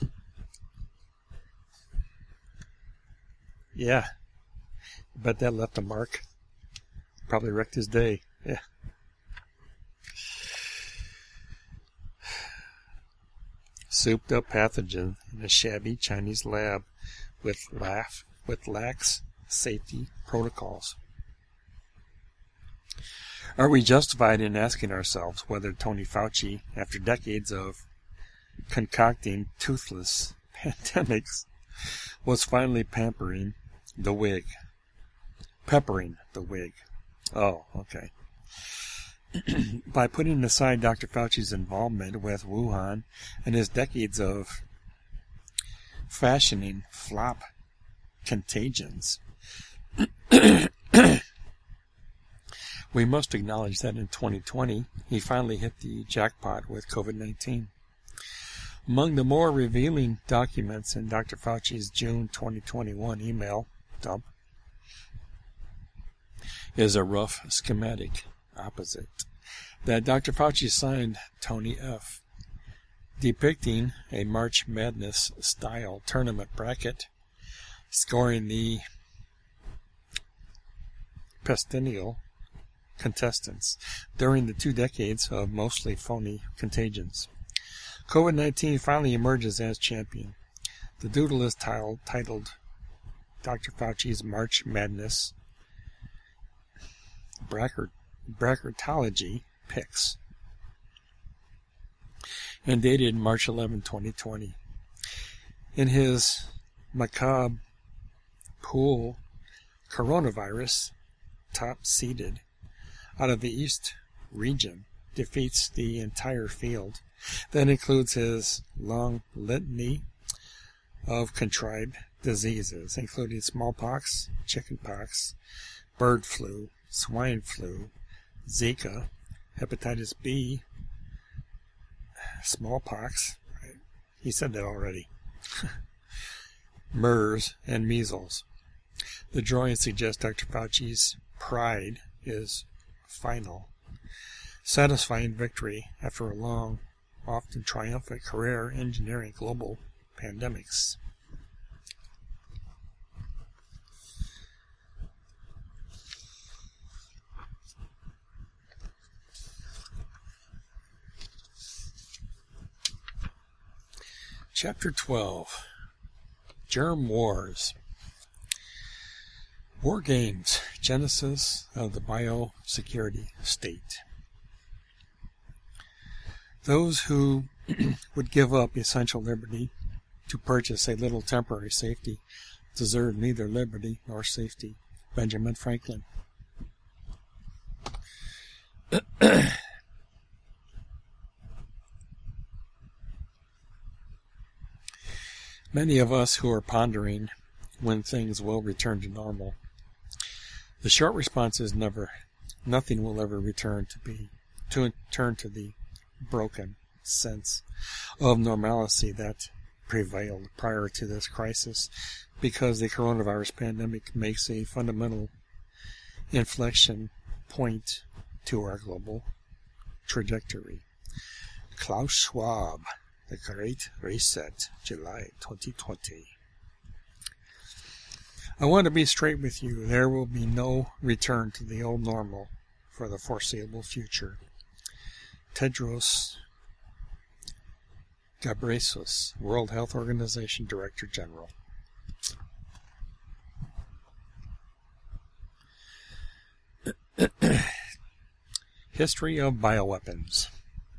Yeah, bet that left a mark. Probably wrecked his day. Yeah. Souped up pathogen in a shabby Chinese lab with laugh with lax safety protocols. Are we justified in asking ourselves whether Tony Fauci, after decades of concocting toothless pandemics, was finally pampering the wig? Peppering the wig. Oh, okay. By putting aside Doctor Fauci's involvement with Wuhan and his decades of fashioning flop contagions, we must acknowledge that in twenty twenty, he finally hit the jackpot with COVID nineteen. Among the more revealing documents in Doctor Fauci's June twenty twenty-one email dump is a rough schematic opposite that Doctor Fauci signed Tony F., depicting a March Madness-style tournament bracket, scoring the pestilential contestants during the two decades of mostly phony contagions. COVID nineteen finally emerges as champion. The doodle is titled, titled Doctor Fauci's March Madness Bracket, Bracketology Picks, and dated March eleventh, twenty twenty. In his macabre pool, coronavirus, top-seeded, out of the East region, defeats the entire field. That includes his long litany of contrived diseases, including smallpox, chickenpox, bird flu, swine flu, Zika, hepatitis B, smallpox, he said that already, MERS, and measles. The drawing suggests Doctor Fauci's pride is final, satisfying victory after a long, often triumphant career engineering global pandemics. Chapter twelve. Germ Wars. War Games, Genesis of the Biosecurity State. Those who would give up essential liberty to purchase a little temporary safety deserve neither liberty nor safety. Benjamin Franklin. Many of us who are pondering when things will return to normal. The short response is never. Nothing will ever return to be, to turn to the broken sense of normalcy that prevailed prior to this crisis, because the coronavirus pandemic makes a fundamental inflection point to our global trajectory. Klaus Schwab, The Great Reset, July twenty twenty. I want to be straight with you. There will be no return to the old normal for the foreseeable future. Tedros Ghebreyesus, World Health Organization Director General. History of bioweapons.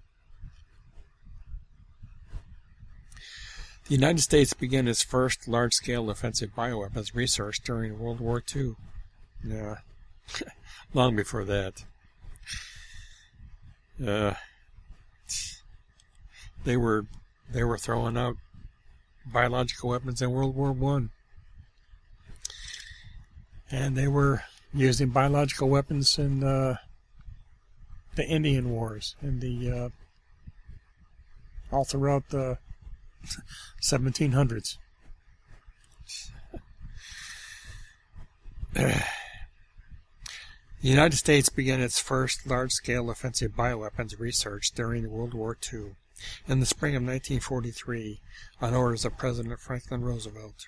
The United States began its first large-scale offensive bioweapons research during World War Two. Yeah, long before that. Uh, they were they were throwing out biological weapons in World War One, and they were using biological weapons in uh, the Indian Wars and the uh, all throughout the seventeen hundreds. The United States began its first large-scale offensive bioweapons research during World War Two in the spring of nineteen forty-three on orders of President Franklin Roosevelt.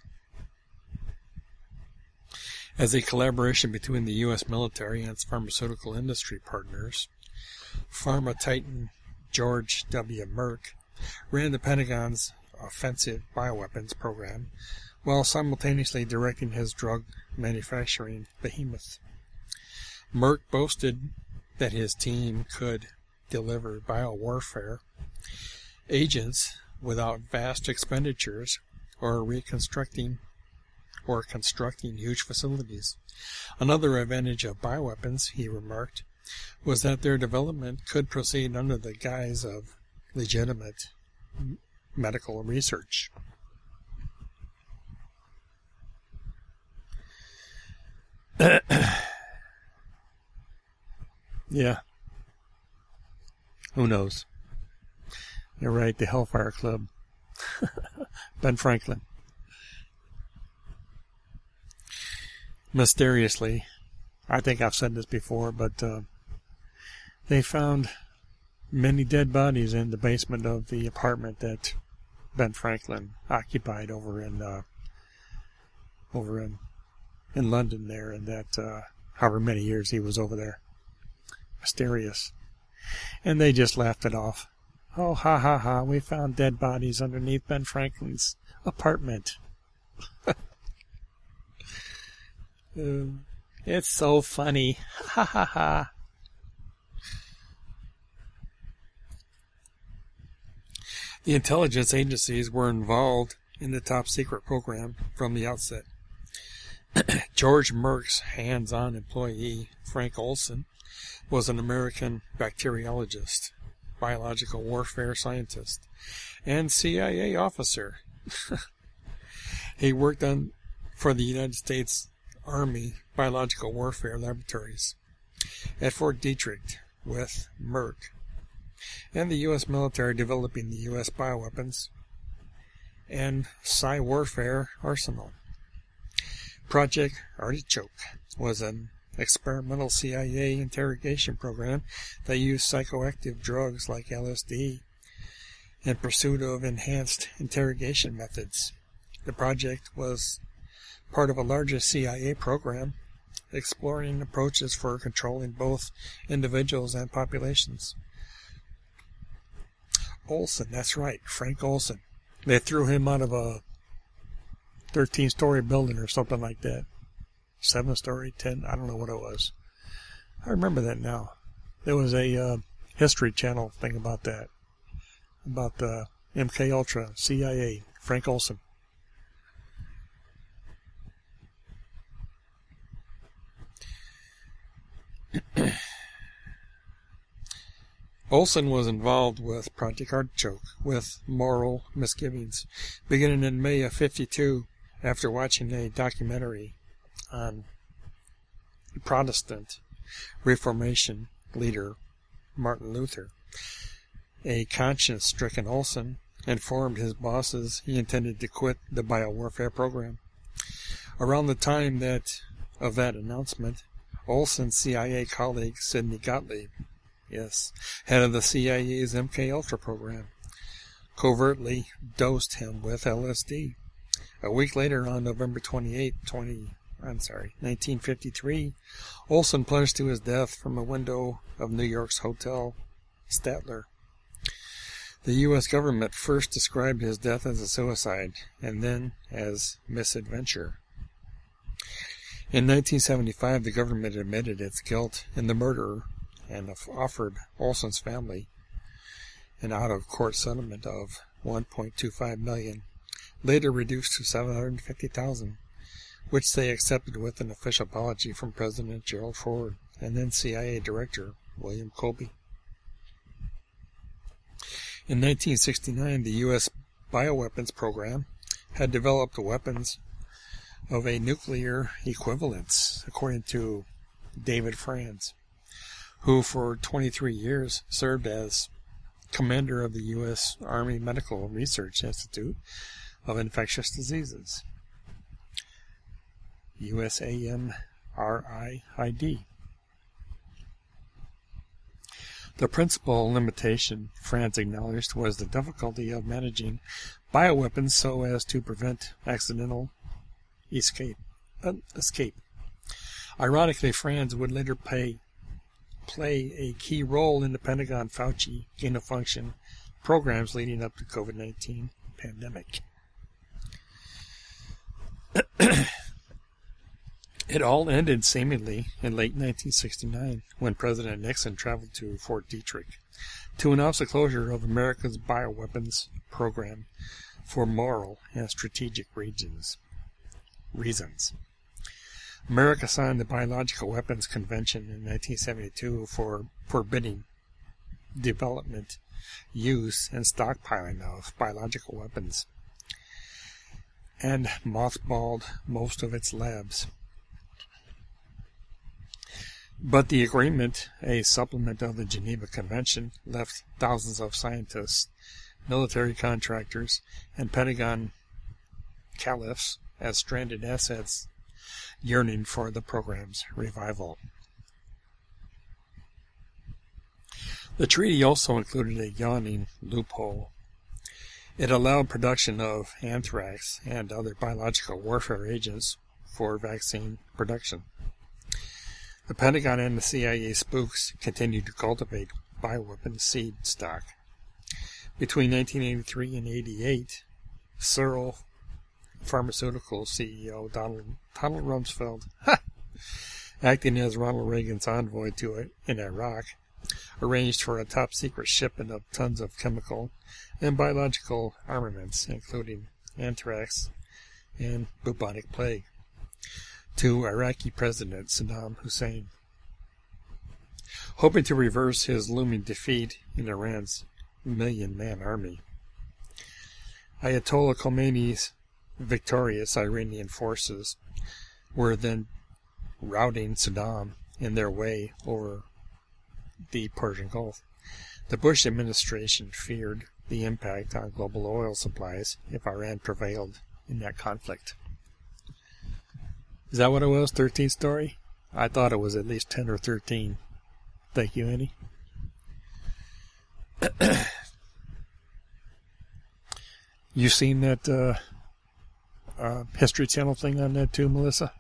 As a collaboration between the U S military and its pharmaceutical industry partners, pharma titan George W. Merck ran the Pentagon's offensive bioweapons program, while simultaneously directing his drug manufacturing behemoth. Merck boasted that his team could deliver biowarfare agents without vast expenditures or reconstructing or constructing huge facilities. Another advantage of bioweapons, he remarked, was that their development could proceed under the guise of legitimate medical research. Yeah. Who knows? You're right, the Hellfire Club. Ben Franklin. Mysteriously, I think I've said this before, but uh, they found many dead bodies in the basement of the apartment that Ben Franklin occupied over in uh, over in in London there, and that uh, however many years he was over there. Mysterious. And they just laughed it off. Oh, ha ha ha, we found dead bodies underneath Ben Franklin's apartment. uh, it's so funny. Ha ha ha. The intelligence agencies were involved in the top secret program from the outset. George Merck's hands-on employee, Frank Olson, was an American bacteriologist, biological warfare scientist, and C I A officer. He worked on for the United States Army Biological Warfare Laboratories at Fort Detrick with Merck, and the U S military developing the U S bioweapons and psi-warfare arsenal. Project Artichoke was an experimental C I A interrogation program that used psychoactive drugs like L S D in pursuit of enhanced interrogation methods. The project was part of a larger C I A program exploring approaches for controlling both individuals and populations. Olson, that's right, Frank Olson. They threw him out of a thirteen-story building or something like that. Seven-story, ten, I don't know what it was. I remember that now. There was a uh, History Channel thing about that. About the M K Ultra, C I A, Frank Olson. Olson was involved with Project Artichoke with moral misgivings, beginning in May of fifty-two after watching a documentary on Protestant Reformation leader Martin Luther. A conscience-stricken Olson informed his bosses he intended to quit the biowarfare program. Around the time that of that announcement, Olson's C I A colleague Sidney Gottlieb, yes, head of the C I A's M K Ultra program, covertly dosed him with L S D. A week later, on November twenty-eighth, twenty, I'm sorry, nineteen fifty-three, Olson plunged to his death from a window of New York's Hotel Statler. The U S government first described his death as a suicide, and then as misadventure. In nineteen seventy-five, the government admitted its guilt in the murder and offered Olson's family an out-of-court settlement of one point two five million dollars, later reduced to seven hundred fifty thousand dollars, which they accepted with an official apology from President Gerald Ford and then C I A Director William Colby. In nineteen sixty-nine, the U S bioweapons program had developed weapons of a nuclear equivalence, according to David Franz, who for twenty-three years served as commander of the U S Army Medical Research Institute of Infectious Diseases, U S A M R I I D. The principal limitation Franz acknowledged was the difficulty of managing bioweapons so as to prevent accidental escape. Uh, escape. Ironically, Franz would later pay, play a key role in the Pentagon Fauci gain-of-function programs leading up to COVID nineteen pandemic. It all ended seemingly in late nineteen sixty-nine when President Nixon traveled to Fort Detrick to announce the closure of America's bioweapons program for moral and strategic reasons. reasons. America signed the Biological Weapons Convention in nineteen seventy-two for forbidding development, use, and stockpiling of biological weapons, and mothballed most of its labs. But the agreement, a supplement of the Geneva Convention, left thousands of scientists, military contractors, and Pentagon caliphs as stranded assets, yearning for the program's revival. The treaty also included a yawning loophole. It allowed production of anthrax and other biological warfare agents for vaccine production. The Pentagon and the C I A spooks continued to cultivate bioweapon seed stock. Between nineteen eighty-three and eighty-eight, Searle Pharmaceutical C E O Donald, Donald Rumsfeld, acting as Ronald Reagan's envoy to it in Iraq, arranged for a top-secret shipment of tons of chemical and biological armaments, including anthrax and bubonic plague, to Iraqi President Saddam Hussein, hoping to reverse his looming defeat in Iran's million-man army. Ayatollah Khomeini's victorious Iranian forces were then routing Saddam in their way over the Persian Gulf. The Bush administration feared the impact on global oil supplies if Iran prevailed in that conflict. Is that what it was? thirteen story? I thought it was at least ten or thirteen. Thank you, Annie. You seen that uh, uh, History Channel thing on that too, Melissa?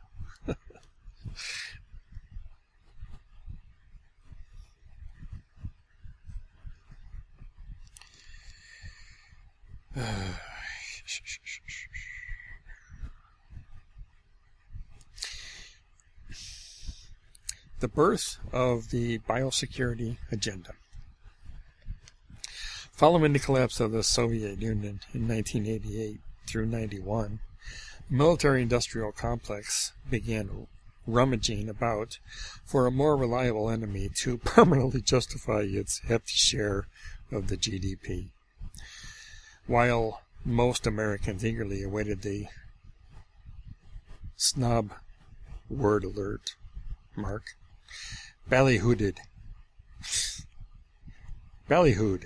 The birth of the biosecurity agenda. Following the collapse of the Soviet Union in nineteen eighty-eight through ninety-one, the military-industrial complex began rummaging about for a more reliable enemy to permanently justify its hefty share of the G D P. While most Americans eagerly awaited the snob word alert mark, ballyhooed. Ballyhooed.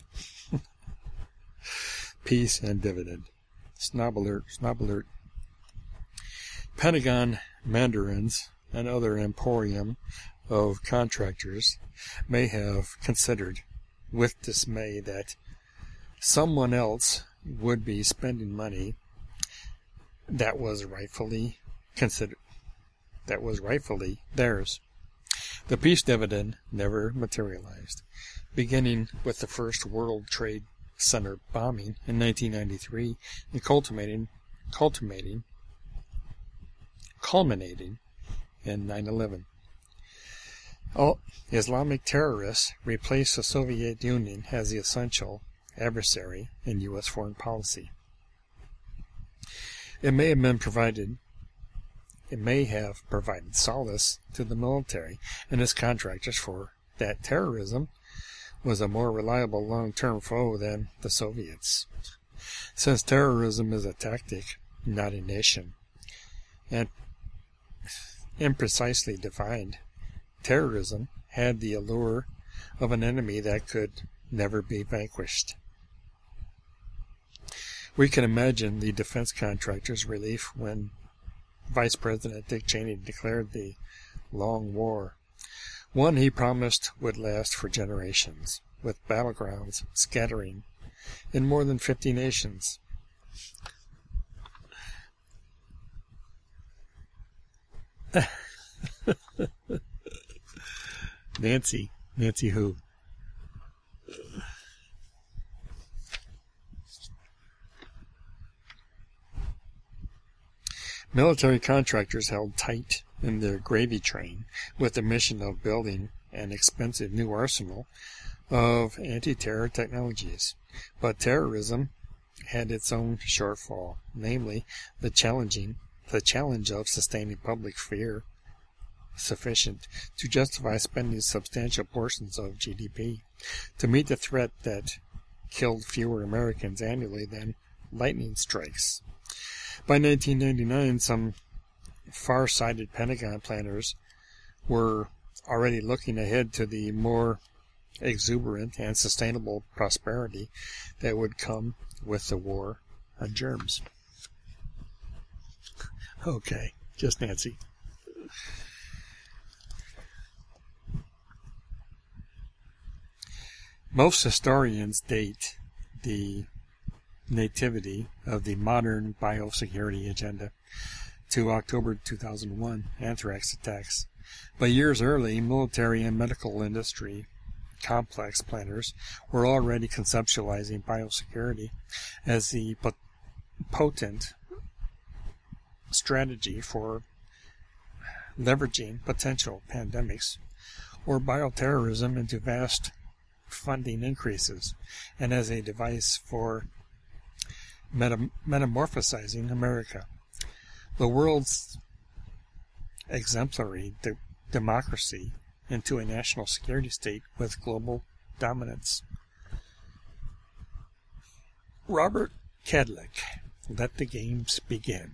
Peace and dividend. Snob alert, snob alert. Pentagon mandarins and other emporium of contractors may have considered with dismay that someone else would be spending money that was rightfully considered that was rightfully theirs. The peace dividend never materialized, beginning with the first World Trade Center bombing in nineteen ninety-three and culminating culminating culminating in nine eleven. All Islamic terrorists replaced the Soviet Union as the essential adversary in U S foreign policy. It may have been provided it may have provided solace to the military and its contractors for that terrorism was a more reliable long-term foe than the Soviets, since terrorism is a tactic, not a nation, and imprecisely defined, terrorism had the allure of an enemy that could never be vanquished. We can imagine the defense contractors' relief when Vice President Dick Cheney declared the Long War, one he promised would last for generations, with battlegrounds scattering in more than fifty nations. Nancy. Nancy who? Military contractors held tight in their gravy train with the mission of building an expensive new arsenal of anti-terror technologies. But terrorism had its own shortfall, namely the challenging the challenge of sustaining public fear sufficient to justify spending substantial portions of G D P to meet the threat that killed fewer Americans annually than lightning strikes. By nineteen ninety-nine, some far-sighted Pentagon planners were already looking ahead to the more exuberant and sustainable prosperity that would come with the war on germs. Okay, just Nancy. Most historians date the nativity of the modern biosecurity agenda to October two thousand one anthrax attacks. But years early, military and medical industry complex planners were already conceptualizing biosecurity as the potent strategy for leveraging potential pandemics or bioterrorism into vast funding increases, and as a device for metam- metamorphosizing America, the world's exemplary de- democracy, into a national security state with global dominance. Robert Kadlec, let the games begin.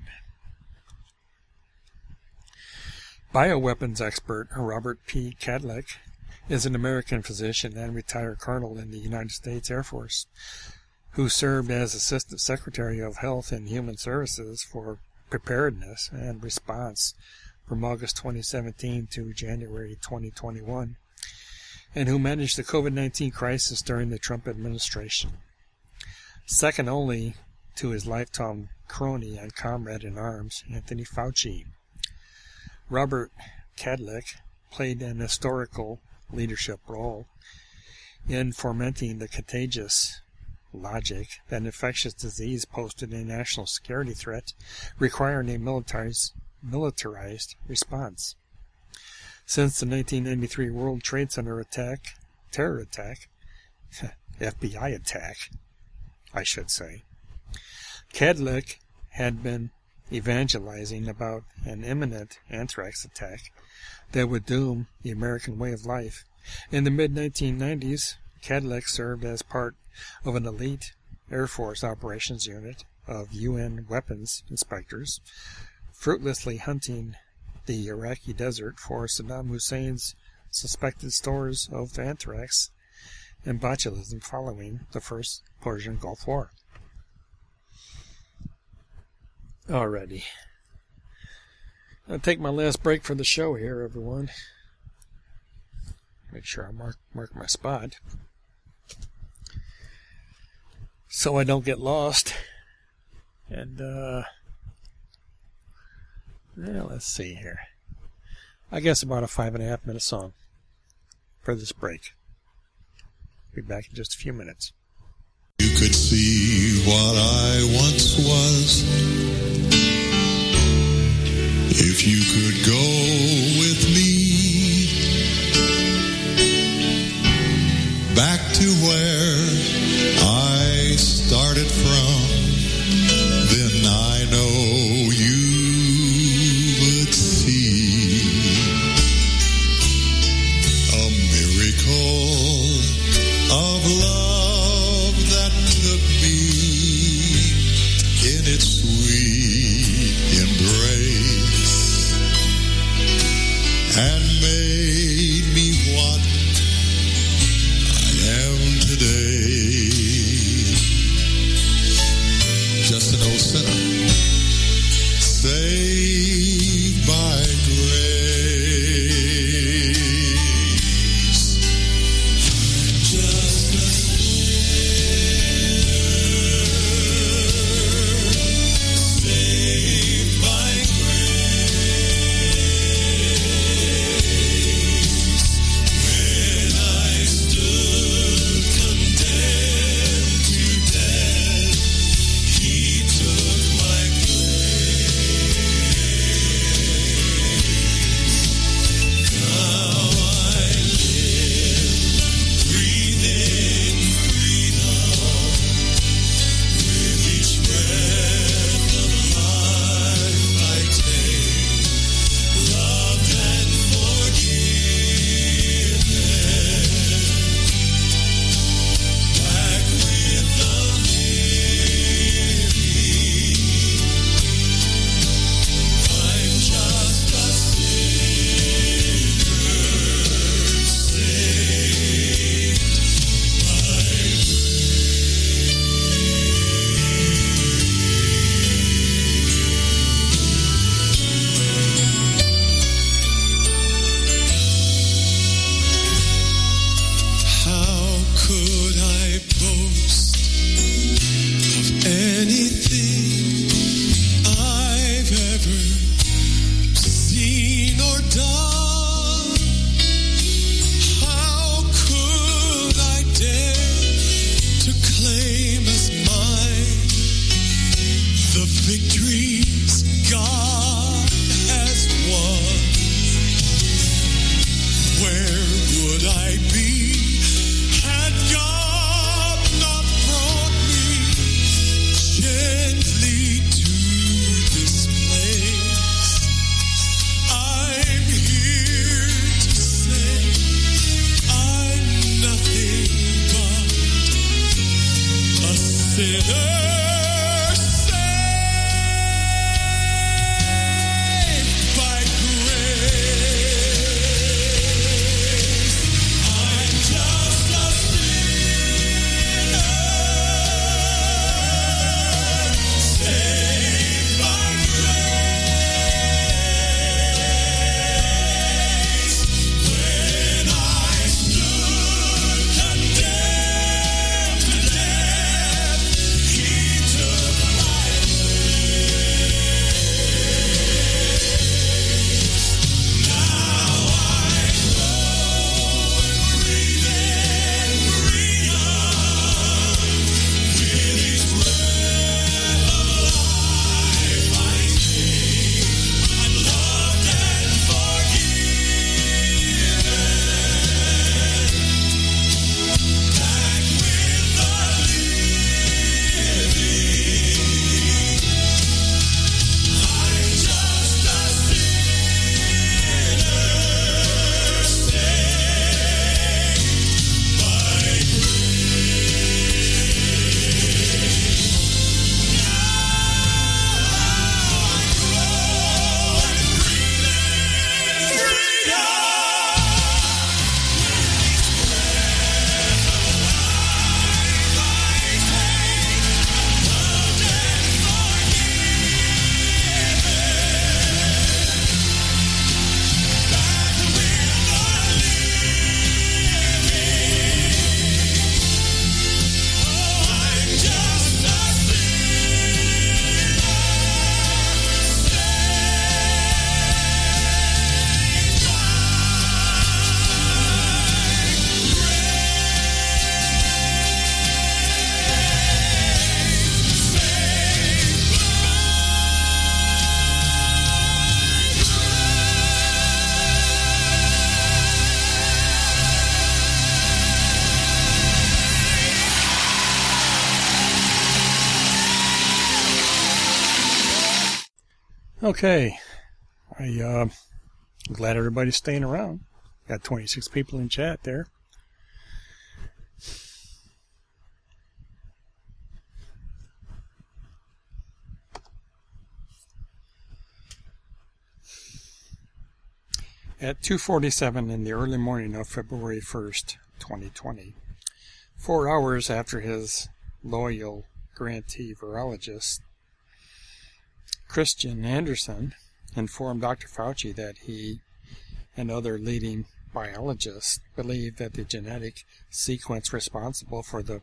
Bioweapons expert Robert P. Kadlec is an American physician and retired colonel in the United States Air Force, who served as Assistant Secretary of Health and Human Services for Preparedness and Response from August twenty seventeen to January twenty twenty-one, and who managed the COVID nineteen crisis during the Trump administration. Second only to his lifetime crony and comrade in arms, Anthony Fauci. Robert Kadlec played an historical leadership role in fomenting the contagious logic that infectious disease posed a national security threat requiring a militarized, militarized response. Since the nineteen ninety-three World Trade Center attack, terror attack, F B I attack, I should say, Kadlec had been evangelizing about an imminent anthrax attack that would doom the American way of life. In the mid nineteen nineties, Kadlec served as part of an elite Air Force operations unit of U N weapons inspectors, fruitlessly hunting the Iraqi desert for Saddam Hussein's suspected stores of anthrax and botulism following the first Persian Gulf War. Alrighty. I'll take my last break for the show here, everyone. Make sure I mark, mark my spot so I don't get lost. And, uh, yeah, let's see here. I guess about a five and a half minute song for this break. Be back in just a few minutes. You could see what I once was if you could go with me back to where I started from. Then I know you would see a miracle of love that took me in its sweet embrace. same as mine. The victories God has won. Where would I be had God not brought me gently to this place? I'm here to say I'm nothing but a sinner. Okay, I, uh, I'm glad everybody's staying around. Got twenty-six people in chat there. At two forty-seven in the early morning of February first, twenty twenty, four hours after his loyal grantee virologist, Christian Anderson, informed Doctor Fauci that he and other leading biologists believe that the genetic sequence responsible for the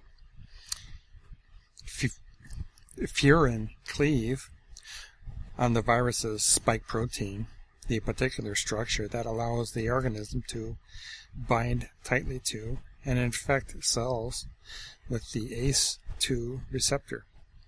f- furin cleave on the virus's spike protein, the particular structure that allows the organism to bind tightly to and infect cells with the A C E two receptor,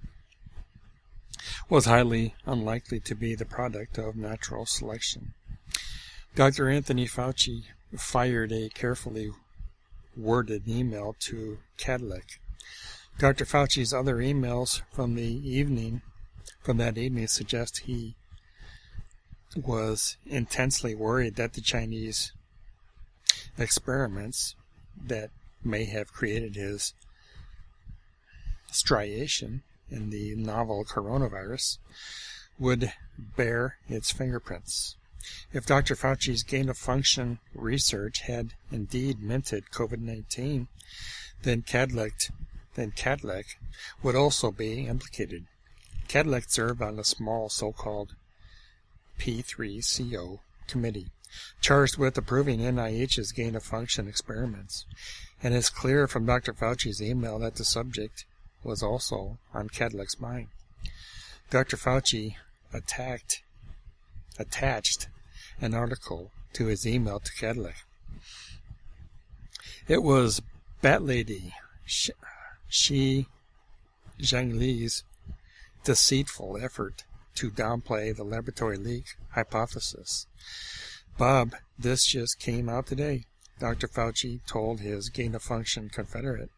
was highly unlikely to be the product of natural selection. Doctor Anthony Fauci fired a carefully worded email to Kadlec. Doctor Fauci's other emails from the evening, from that evening, suggest he was intensely worried that the Chinese experiments that may have created his striation in the novel coronavirus would bear its fingerprints. If Doctor Fauci's gain-of-function research had indeed minted COVID nineteen, then Kadlec, then Kadlec would also be implicated. Kadlec served on a small so-called P three C O committee, charged with approving N I H's gain-of-function experiments, and it's clear from Doctor Fauci's email that the subject was also on Kadlec's mind. Doctor Fauci attacked, attached an article to his email to Kadlec. It was Bat Lady She Zheng Li's deceitful effort to downplay the laboratory leak hypothesis. Bob, this just came out today, Doctor Fauci told his gain-of-function confederate.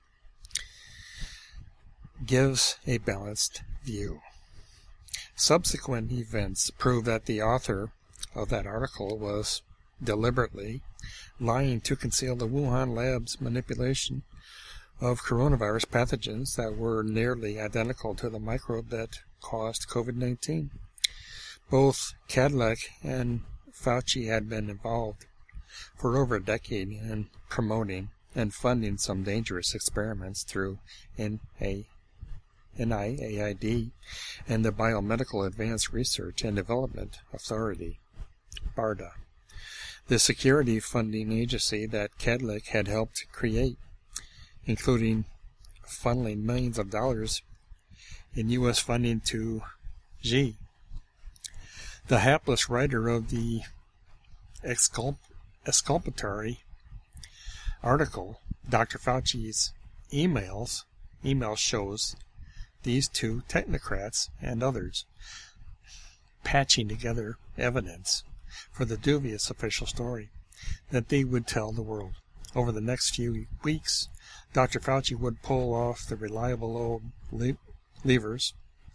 Gives a balanced view. Subsequent events prove that the author of that article was deliberately lying to conceal the Wuhan lab's manipulation of coronavirus pathogens that were nearly identical to the microbe that caused COVID nineteen. Both Kadlec and Fauci had been involved for over a decade in promoting and funding some dangerous experiments through N I A I D and the Biomedical Advanced Research and Development Authority, BARDA, the security funding agency that Kadlec had helped create, including funneling millions of dollars in U S funding to Xi. The hapless writer of the exculp- exculpatory article, Doctor Fauci's emails, email shows these two technocrats and others patching together evidence for the dubious official story that they would tell the world. Over the next few weeks, Doctor Fauci would pull off the reliable old le- levers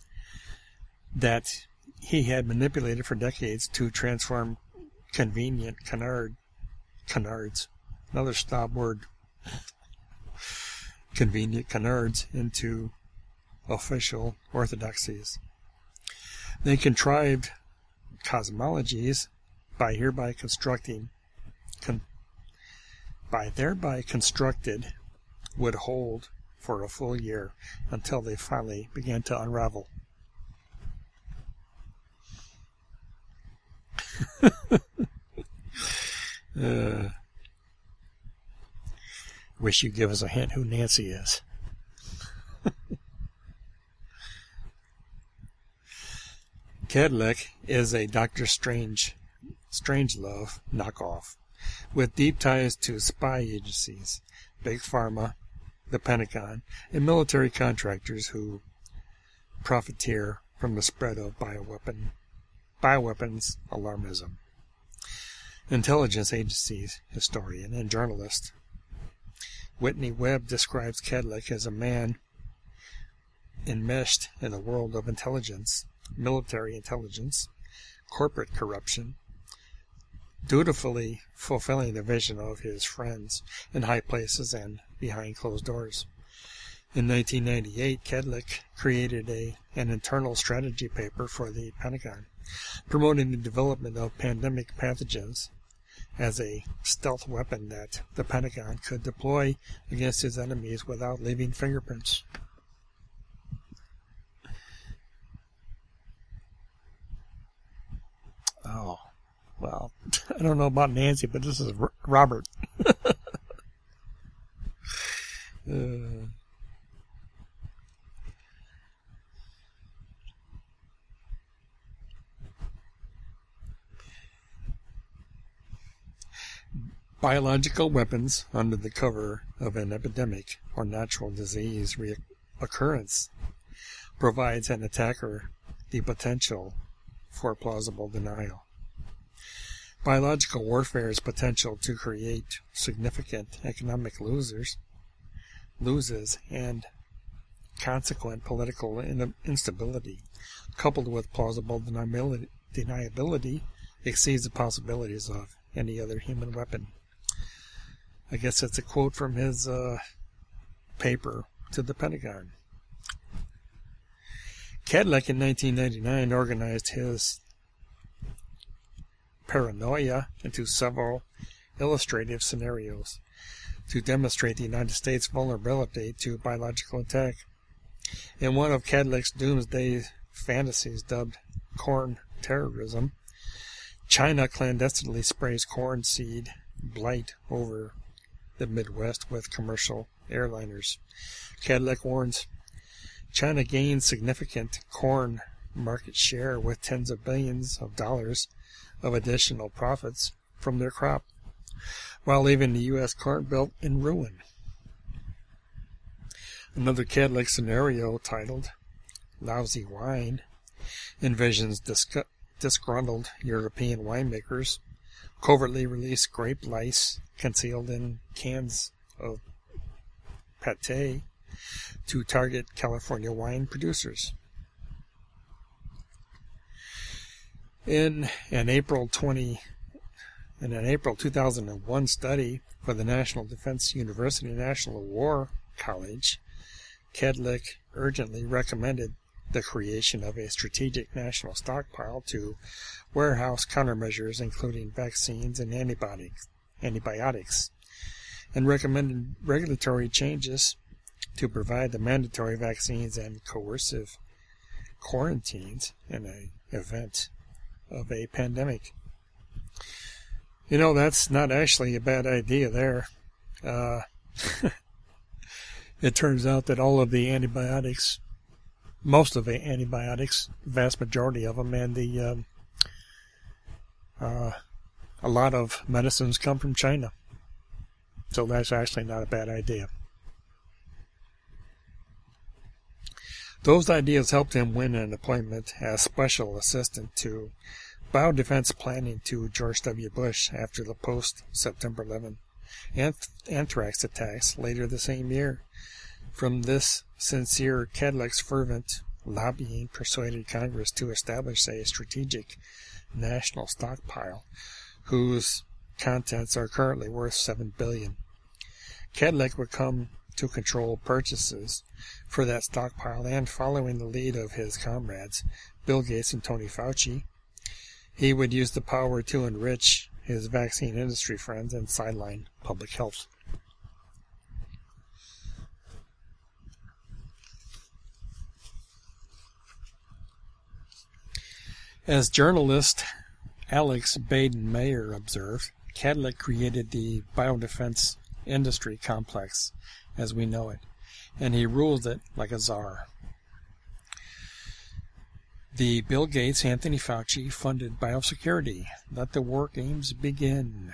that he had manipulated for decades to transform convenient canard, canards, another stop word, convenient canards into official orthodoxies. They contrived cosmologies by hereby constructing, con, by thereby constructed, would hold for a full year until they finally began to unravel. uh, wish you'd give us a hint who Nancy is. Kadlec is a Doctor Strange, Strangelove knockoff, with deep ties to spy agencies, Big Pharma, the Pentagon, and military contractors who profiteer from the spread of bioweapon, bioweapons alarmism. Intelligence agencies historian and journalist Whitney Webb describes Kadlec as a man enmeshed in a world of intelligence, military intelligence, corporate corruption, dutifully fulfilling the vision of his friends in high places and behind closed doors. In nineteen ninety-eight, Kadlec created a, an internal strategy paper for the Pentagon, promoting the development of pandemic pathogens as a stealth weapon that the Pentagon could deploy against its enemies without leaving fingerprints. Oh, well, I don't know about Nancy, but this is R- Robert. uh, Biological weapons under the cover of an epidemic or natural disease reoccurrence provides an attacker the potential for plausible denial. Biological warfare's potential to create significant economic losers, loses and consequent political in- instability, coupled with plausible deniability, deniability, exceeds the possibilities of any other human weapon. I guess that's a quote from his uh, paper to the Pentagon. Kadlec in nineteen ninety-nine organized his paranoia into several illustrative scenarios to demonstrate the United States' vulnerability to biological attack. In one of Kadlec's doomsday fantasies dubbed corn terrorism, China clandestinely sprays corn seed blight over the Midwest with commercial airliners. Kadlec warns China gains significant corn market share with tens of billions of dollars of additional profits from their crop, while leaving the U S corn belt in ruin. Another Cadillac scenario titled Lousy Wine envisions disgu- disgruntled European winemakers covertly release grape lice concealed in cans of pate to target California wine producers. In an April twenty in an April two thousand one study for the National Defense University National War College, Cadillac urgently recommended the creation of a strategic national stockpile to warehouse countermeasures including vaccines and antibiotics, antibiotics, and recommended regulatory changes to provide the mandatory vaccines and coercive quarantines in an event of a pandemic. You know, that's not actually a bad idea there. Uh, it turns out that all of the antibiotics, most of the antibiotics, vast majority of them, and the um, uh, a lot of medicines come from China. So that's actually not a bad idea. Those ideas helped him win an appointment as special assistant to biodefense planning to George W. Bush after the post-September eleventh anth- anthrax attacks later the same year. From this sincere, Cadillac's fervent lobbying persuaded Congress to establish a strategic national stockpile whose contents are currently worth seven billion dollars. Cadillac would come to control purchases for that stockpile, and following the lead of his comrades, Bill Gates and Tony Fauci, he would use the power to enrich his vaccine industry friends and sideline public health. As journalist Alex Baden-Mayer observed, Cadillac created the biodefense industry complex as we know it, and he rules it like a czar. The Bill Gates, Anthony Fauci funded biosecurity. Let the war games begin.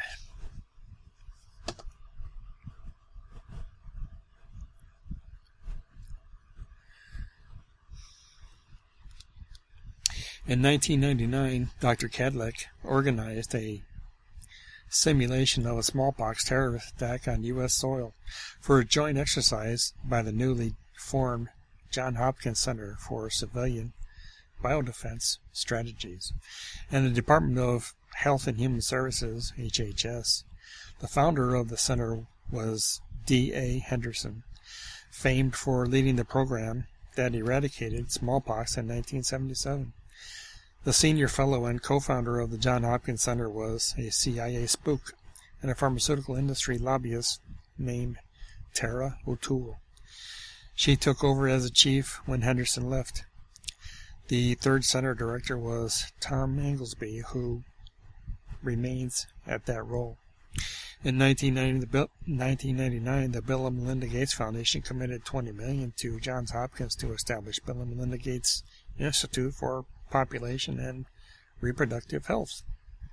In nineteen ninety-nine, Doctor Cadillac organized a simulation of a smallpox terrorist attack on U S soil for a joint exercise by the newly formed Johns Hopkins Center for Civilian Biodefense Strategies and the Department of Health and Human Services, H H S. The founder of the center was D A Henderson, famed for leading the program that eradicated smallpox in nineteen seventy-seven. The senior fellow and co-founder of the Johns Hopkins Center was a C I A spook and a pharmaceutical industry lobbyist named Tara O'Toole. She took over as a chief when Henderson left. The third center director was Tom Inglesby, who remains at that role. In nineteen ninety-nine, the Bill and Melinda Gates Foundation committed twenty million dollars to Johns Hopkins to establish Bill and Melinda Gates Institute for Population and Reproductive Health.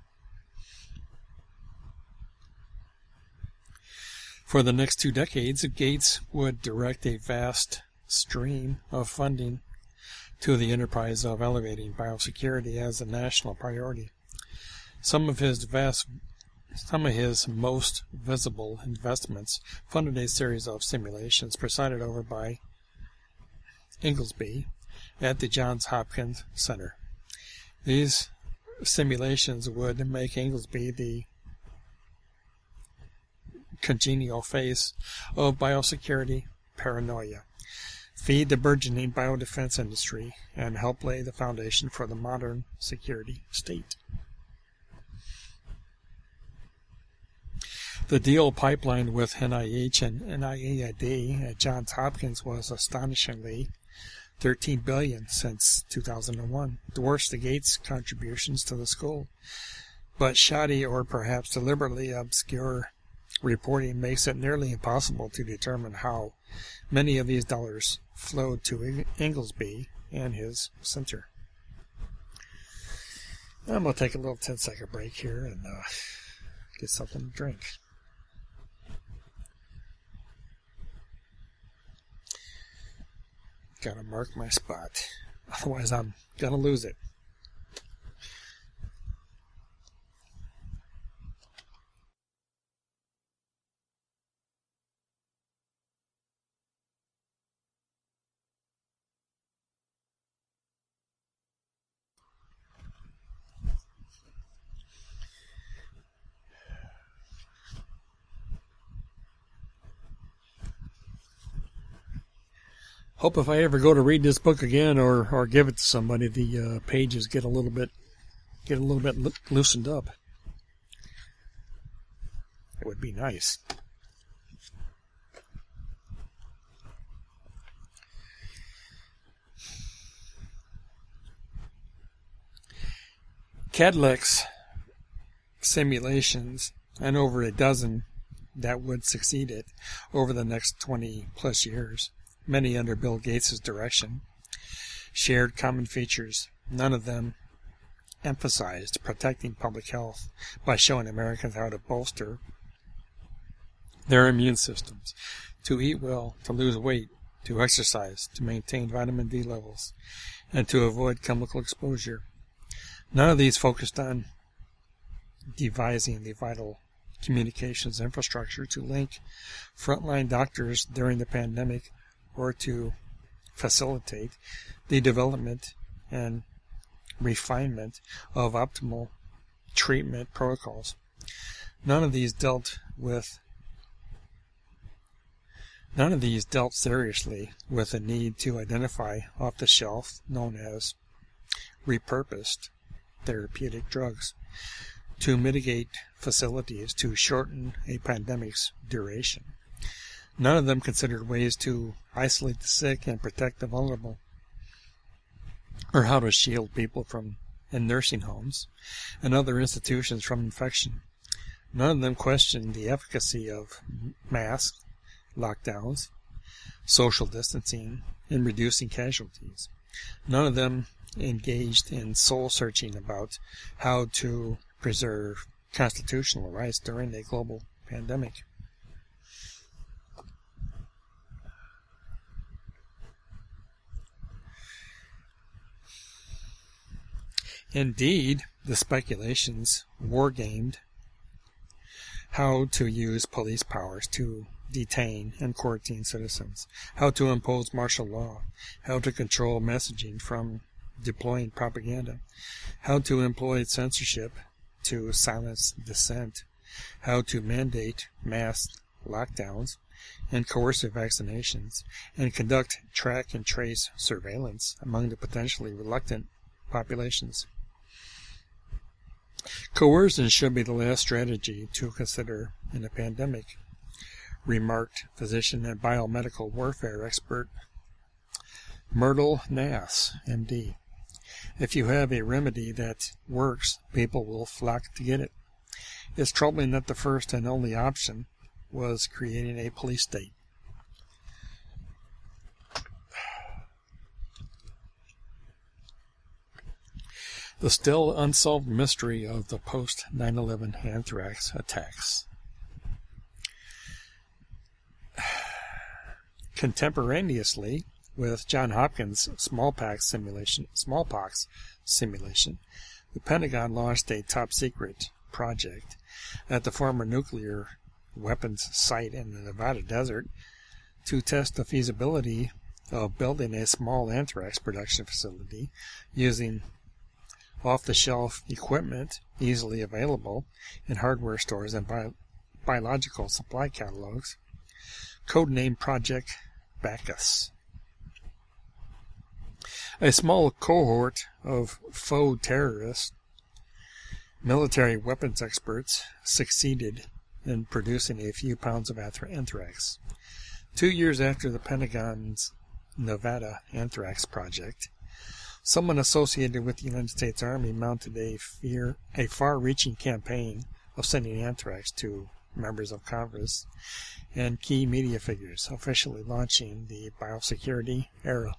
For the next two decades, Gates would direct a vast stream of funding to the enterprise of elevating biosecurity as a national priority. Some of his vast, some of his most visible investments funded a series of simulations presided over by Inglesby at the Johns Hopkins Center. These simulations would make Inglesby the congenial face of biosecurity paranoia, feed the burgeoning biodefense industry, and help lay the foundation for the modern security state. The deal pipeline with N I H and N I A I D at Johns Hopkins was astonishingly thirteen billion dollars since two thousand one, dwarfs the Gates contributions to the school. But shoddy or perhaps deliberately obscure reporting makes it nearly impossible to determine how many of these dollars flowed to Inglesby and his center. I'm going to take a little ten second break here and uh, get something to drink. Gotta mark my spot. Otherwise I'm gonna lose it. Hope if I ever go to read this book again or, or give it to somebody, the uh, pages get a little bit get a little bit lo- loosened up. It would be nice. Cadillac's simulations, and over a dozen that would succeed it over the next twenty plus years, many under Bill Gates' direction, shared common features. None of them emphasized protecting public health by showing Americans how to bolster their immune systems, to eat well, to lose weight, to exercise, to maintain vitamin D levels, and to avoid chemical exposure. None of these focused on devising the vital communications infrastructure to link frontline doctors during the pandemic or to facilitate the development and refinement of optimal treatment protocols. None of these dealt with none of these dealt seriously with the need to identify off-the-shelf, known as repurposed therapeutic drugs, to mitigate facilities to shorten a pandemic's duration. None of them considered ways to isolate the sick and protect the vulnerable, or how to shield people from in nursing homes and other institutions from infection. None of them questioned the efficacy of masks, lockdowns, social distancing, in reducing casualties. None of them engaged in soul-searching about how to preserve constitutional rights during a global pandemic. Indeed, the speculations wargamed how to use police powers to detain and quarantine citizens, how to impose martial law, how to control messaging from deploying propaganda, how to employ censorship to silence dissent, how to mandate mass lockdowns and coercive vaccinations, and conduct track and trace surveillance among the potentially reluctant populations. Coercion should be the last strategy to consider in a pandemic, remarked physician and biomedical warfare expert Myrtle Nass, M D. If you have a remedy that works, people will flock to get it. It's troubling that the first and only option was creating a police state. The still unsolved mystery of the post nine eleven anthrax attacks. Contemporaneously with John Hopkins' smallpox simulation, smallpox simulation, the Pentagon launched a top-secret project at the former nuclear weapons site in the Nevada desert to test the feasibility of building a small anthrax production facility using off-the-shelf equipment easily available in hardware stores and bi- biological supply catalogs, codenamed Project Bacchus. A small cohort of faux terrorists, military weapons experts, succeeded in producing a few pounds of anthrax. Two years after the Pentagon's Nevada anthrax project, someone associated with the United States Army mounted a, fear, a far-reaching campaign of sending anthrax to members of Congress and key media figures, officially launching the biosecurity era.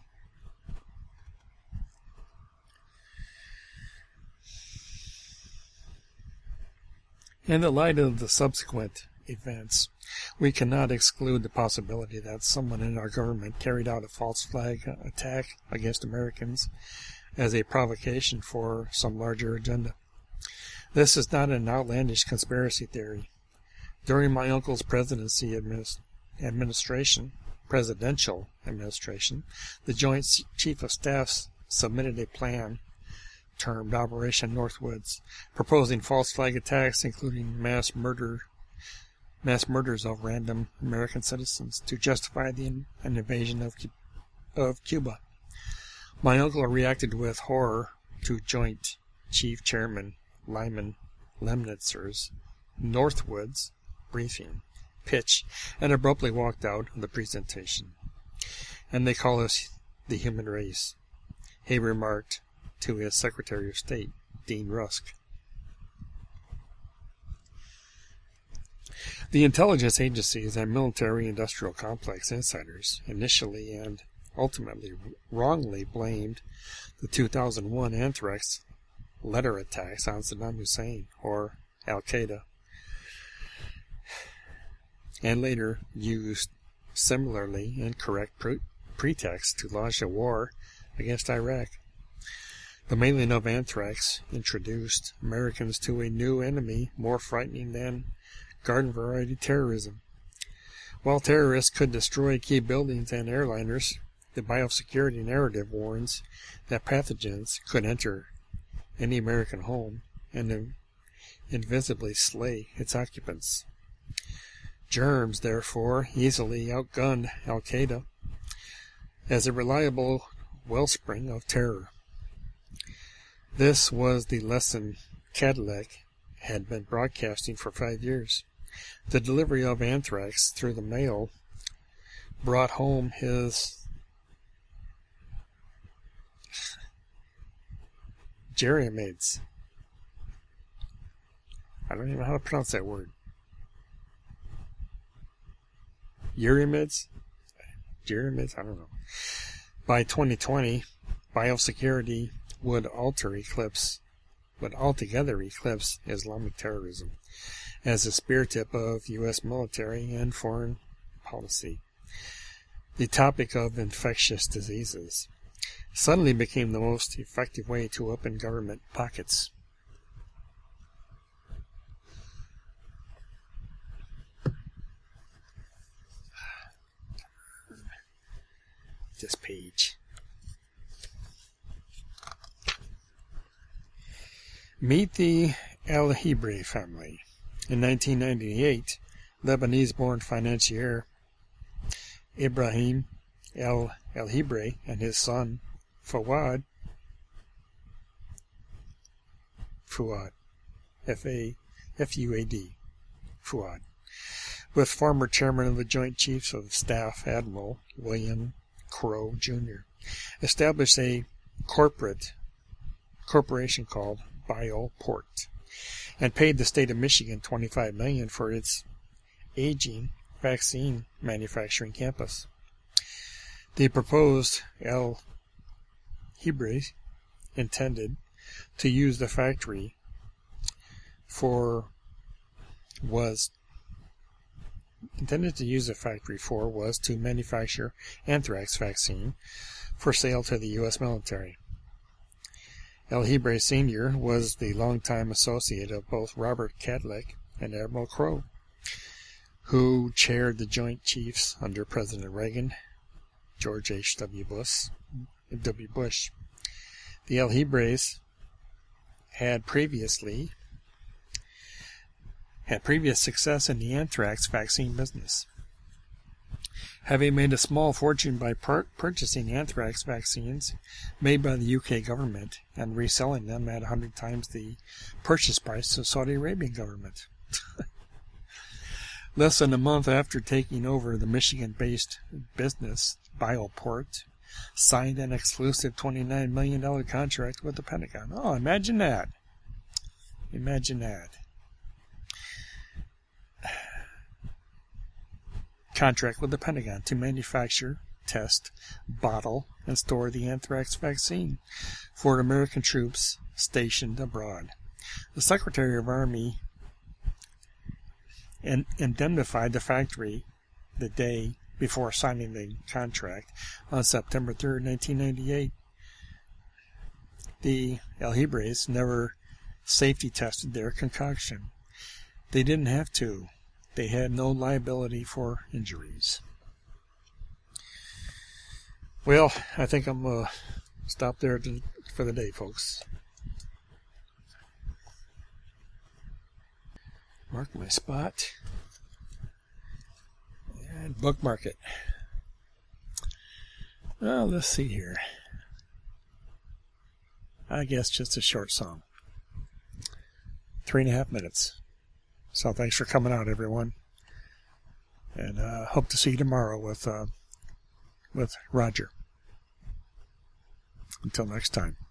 In the light of the subsequent events, We cannot exclude the possibility that someone in our government carried out a false flag attack against Americans as a provocation for some larger agenda. This is not an outlandish conspiracy theory. During my uncle's presidency administ- administration, presidential administration, the Joint Chief of Staff submitted a plan termed Operation Northwoods, proposing false flag attacks, including mass murder, mass murders of random American citizens, to justify the in- an invasion of of Cuba. My uncle reacted with horror to Joint Chief Chairman Lyman Lemnitzer's Northwoods briefing pitch and abruptly walked out of the presentation. "And they call us the human race," he remarked to his Secretary of State, Dean Rusk. The intelligence agencies and military-industrial complex insiders initially and ultimately wrongly blamed the two thousand one anthrax letter attacks on Saddam Hussein or Al-Qaeda, and later used similarly incorrect pre- pretexts to launch a war against Iraq. The mailing of anthrax introduced Americans to a new enemy more frightening than garden-variety terrorism. While terrorists could destroy key buildings and airliners, the biosecurity narrative warns that pathogens could enter any American home and in- invisibly slay its occupants. Germs, therefore, easily outgunned Al-Qaeda as a reliable wellspring of terror. This was the lesson Cadillac had been broadcasting for five years. The delivery of anthrax through the mail brought home his Jeremiads. I don't even know how to pronounce that word. Urimids? Jeremiads? I don't know. By twenty twenty, biosecurity would alter eclipse, would altogether eclipse Islamic terrorism as a spear tip of U S military and foreign policy. The topic of infectious diseases suddenly became the most effective way to open government pockets. This page. Meet the El-Hibre family. In nineteen ninety-eight, Lebanese-born financier Ibrahim El El-Hibre and his son Fawad Fuad F A F U A D Fuad, with former chairman of the Joint Chiefs of Staff Admiral William Crowe Junior, established a corporate corporation called BioPort and paid the state of Michigan twenty-five million dollars for its aging vaccine manufacturing campus. The proposed El-Hibre intended to use the factory for was intended to use the factory for was to manufacture anthrax vaccine for sale to the U S military. El-Hibre Senior was the longtime associate of both Robert Cadillac and Admiral Crowe, who chaired the Joint Chiefs under President Reagan, George H W. Bush. W. Bush. The El-Hibres had previously had previous success in the anthrax vaccine business, having made a small fortune by pur- purchasing anthrax vaccines made by the U K government and reselling them at one hundred times the purchase price to the Saudi Arabian government. Less than a month after taking over the Michigan-based business, BioPort signed an exclusive twenty-nine million dollars contract with the Pentagon. Oh, imagine that. Imagine that. Contract with the Pentagon to manufacture, test, bottle, and store the anthrax vaccine for American troops stationed abroad. The Secretary of Army and indemnified the factory the day before signing the contract on September third, nineteen ninety-eight. The Aljibres never safety tested their concoction. They didn't have to. They had no liability for injuries. Well, I think I'm going to stop there to, for the day, folks. Mark my spot. And bookmark it. Well, let's see here. I guess just a short song. Three and a half minutes. So thanks for coming out, everyone. And uh, hope to see you tomorrow with uh, with Roger. Until next time.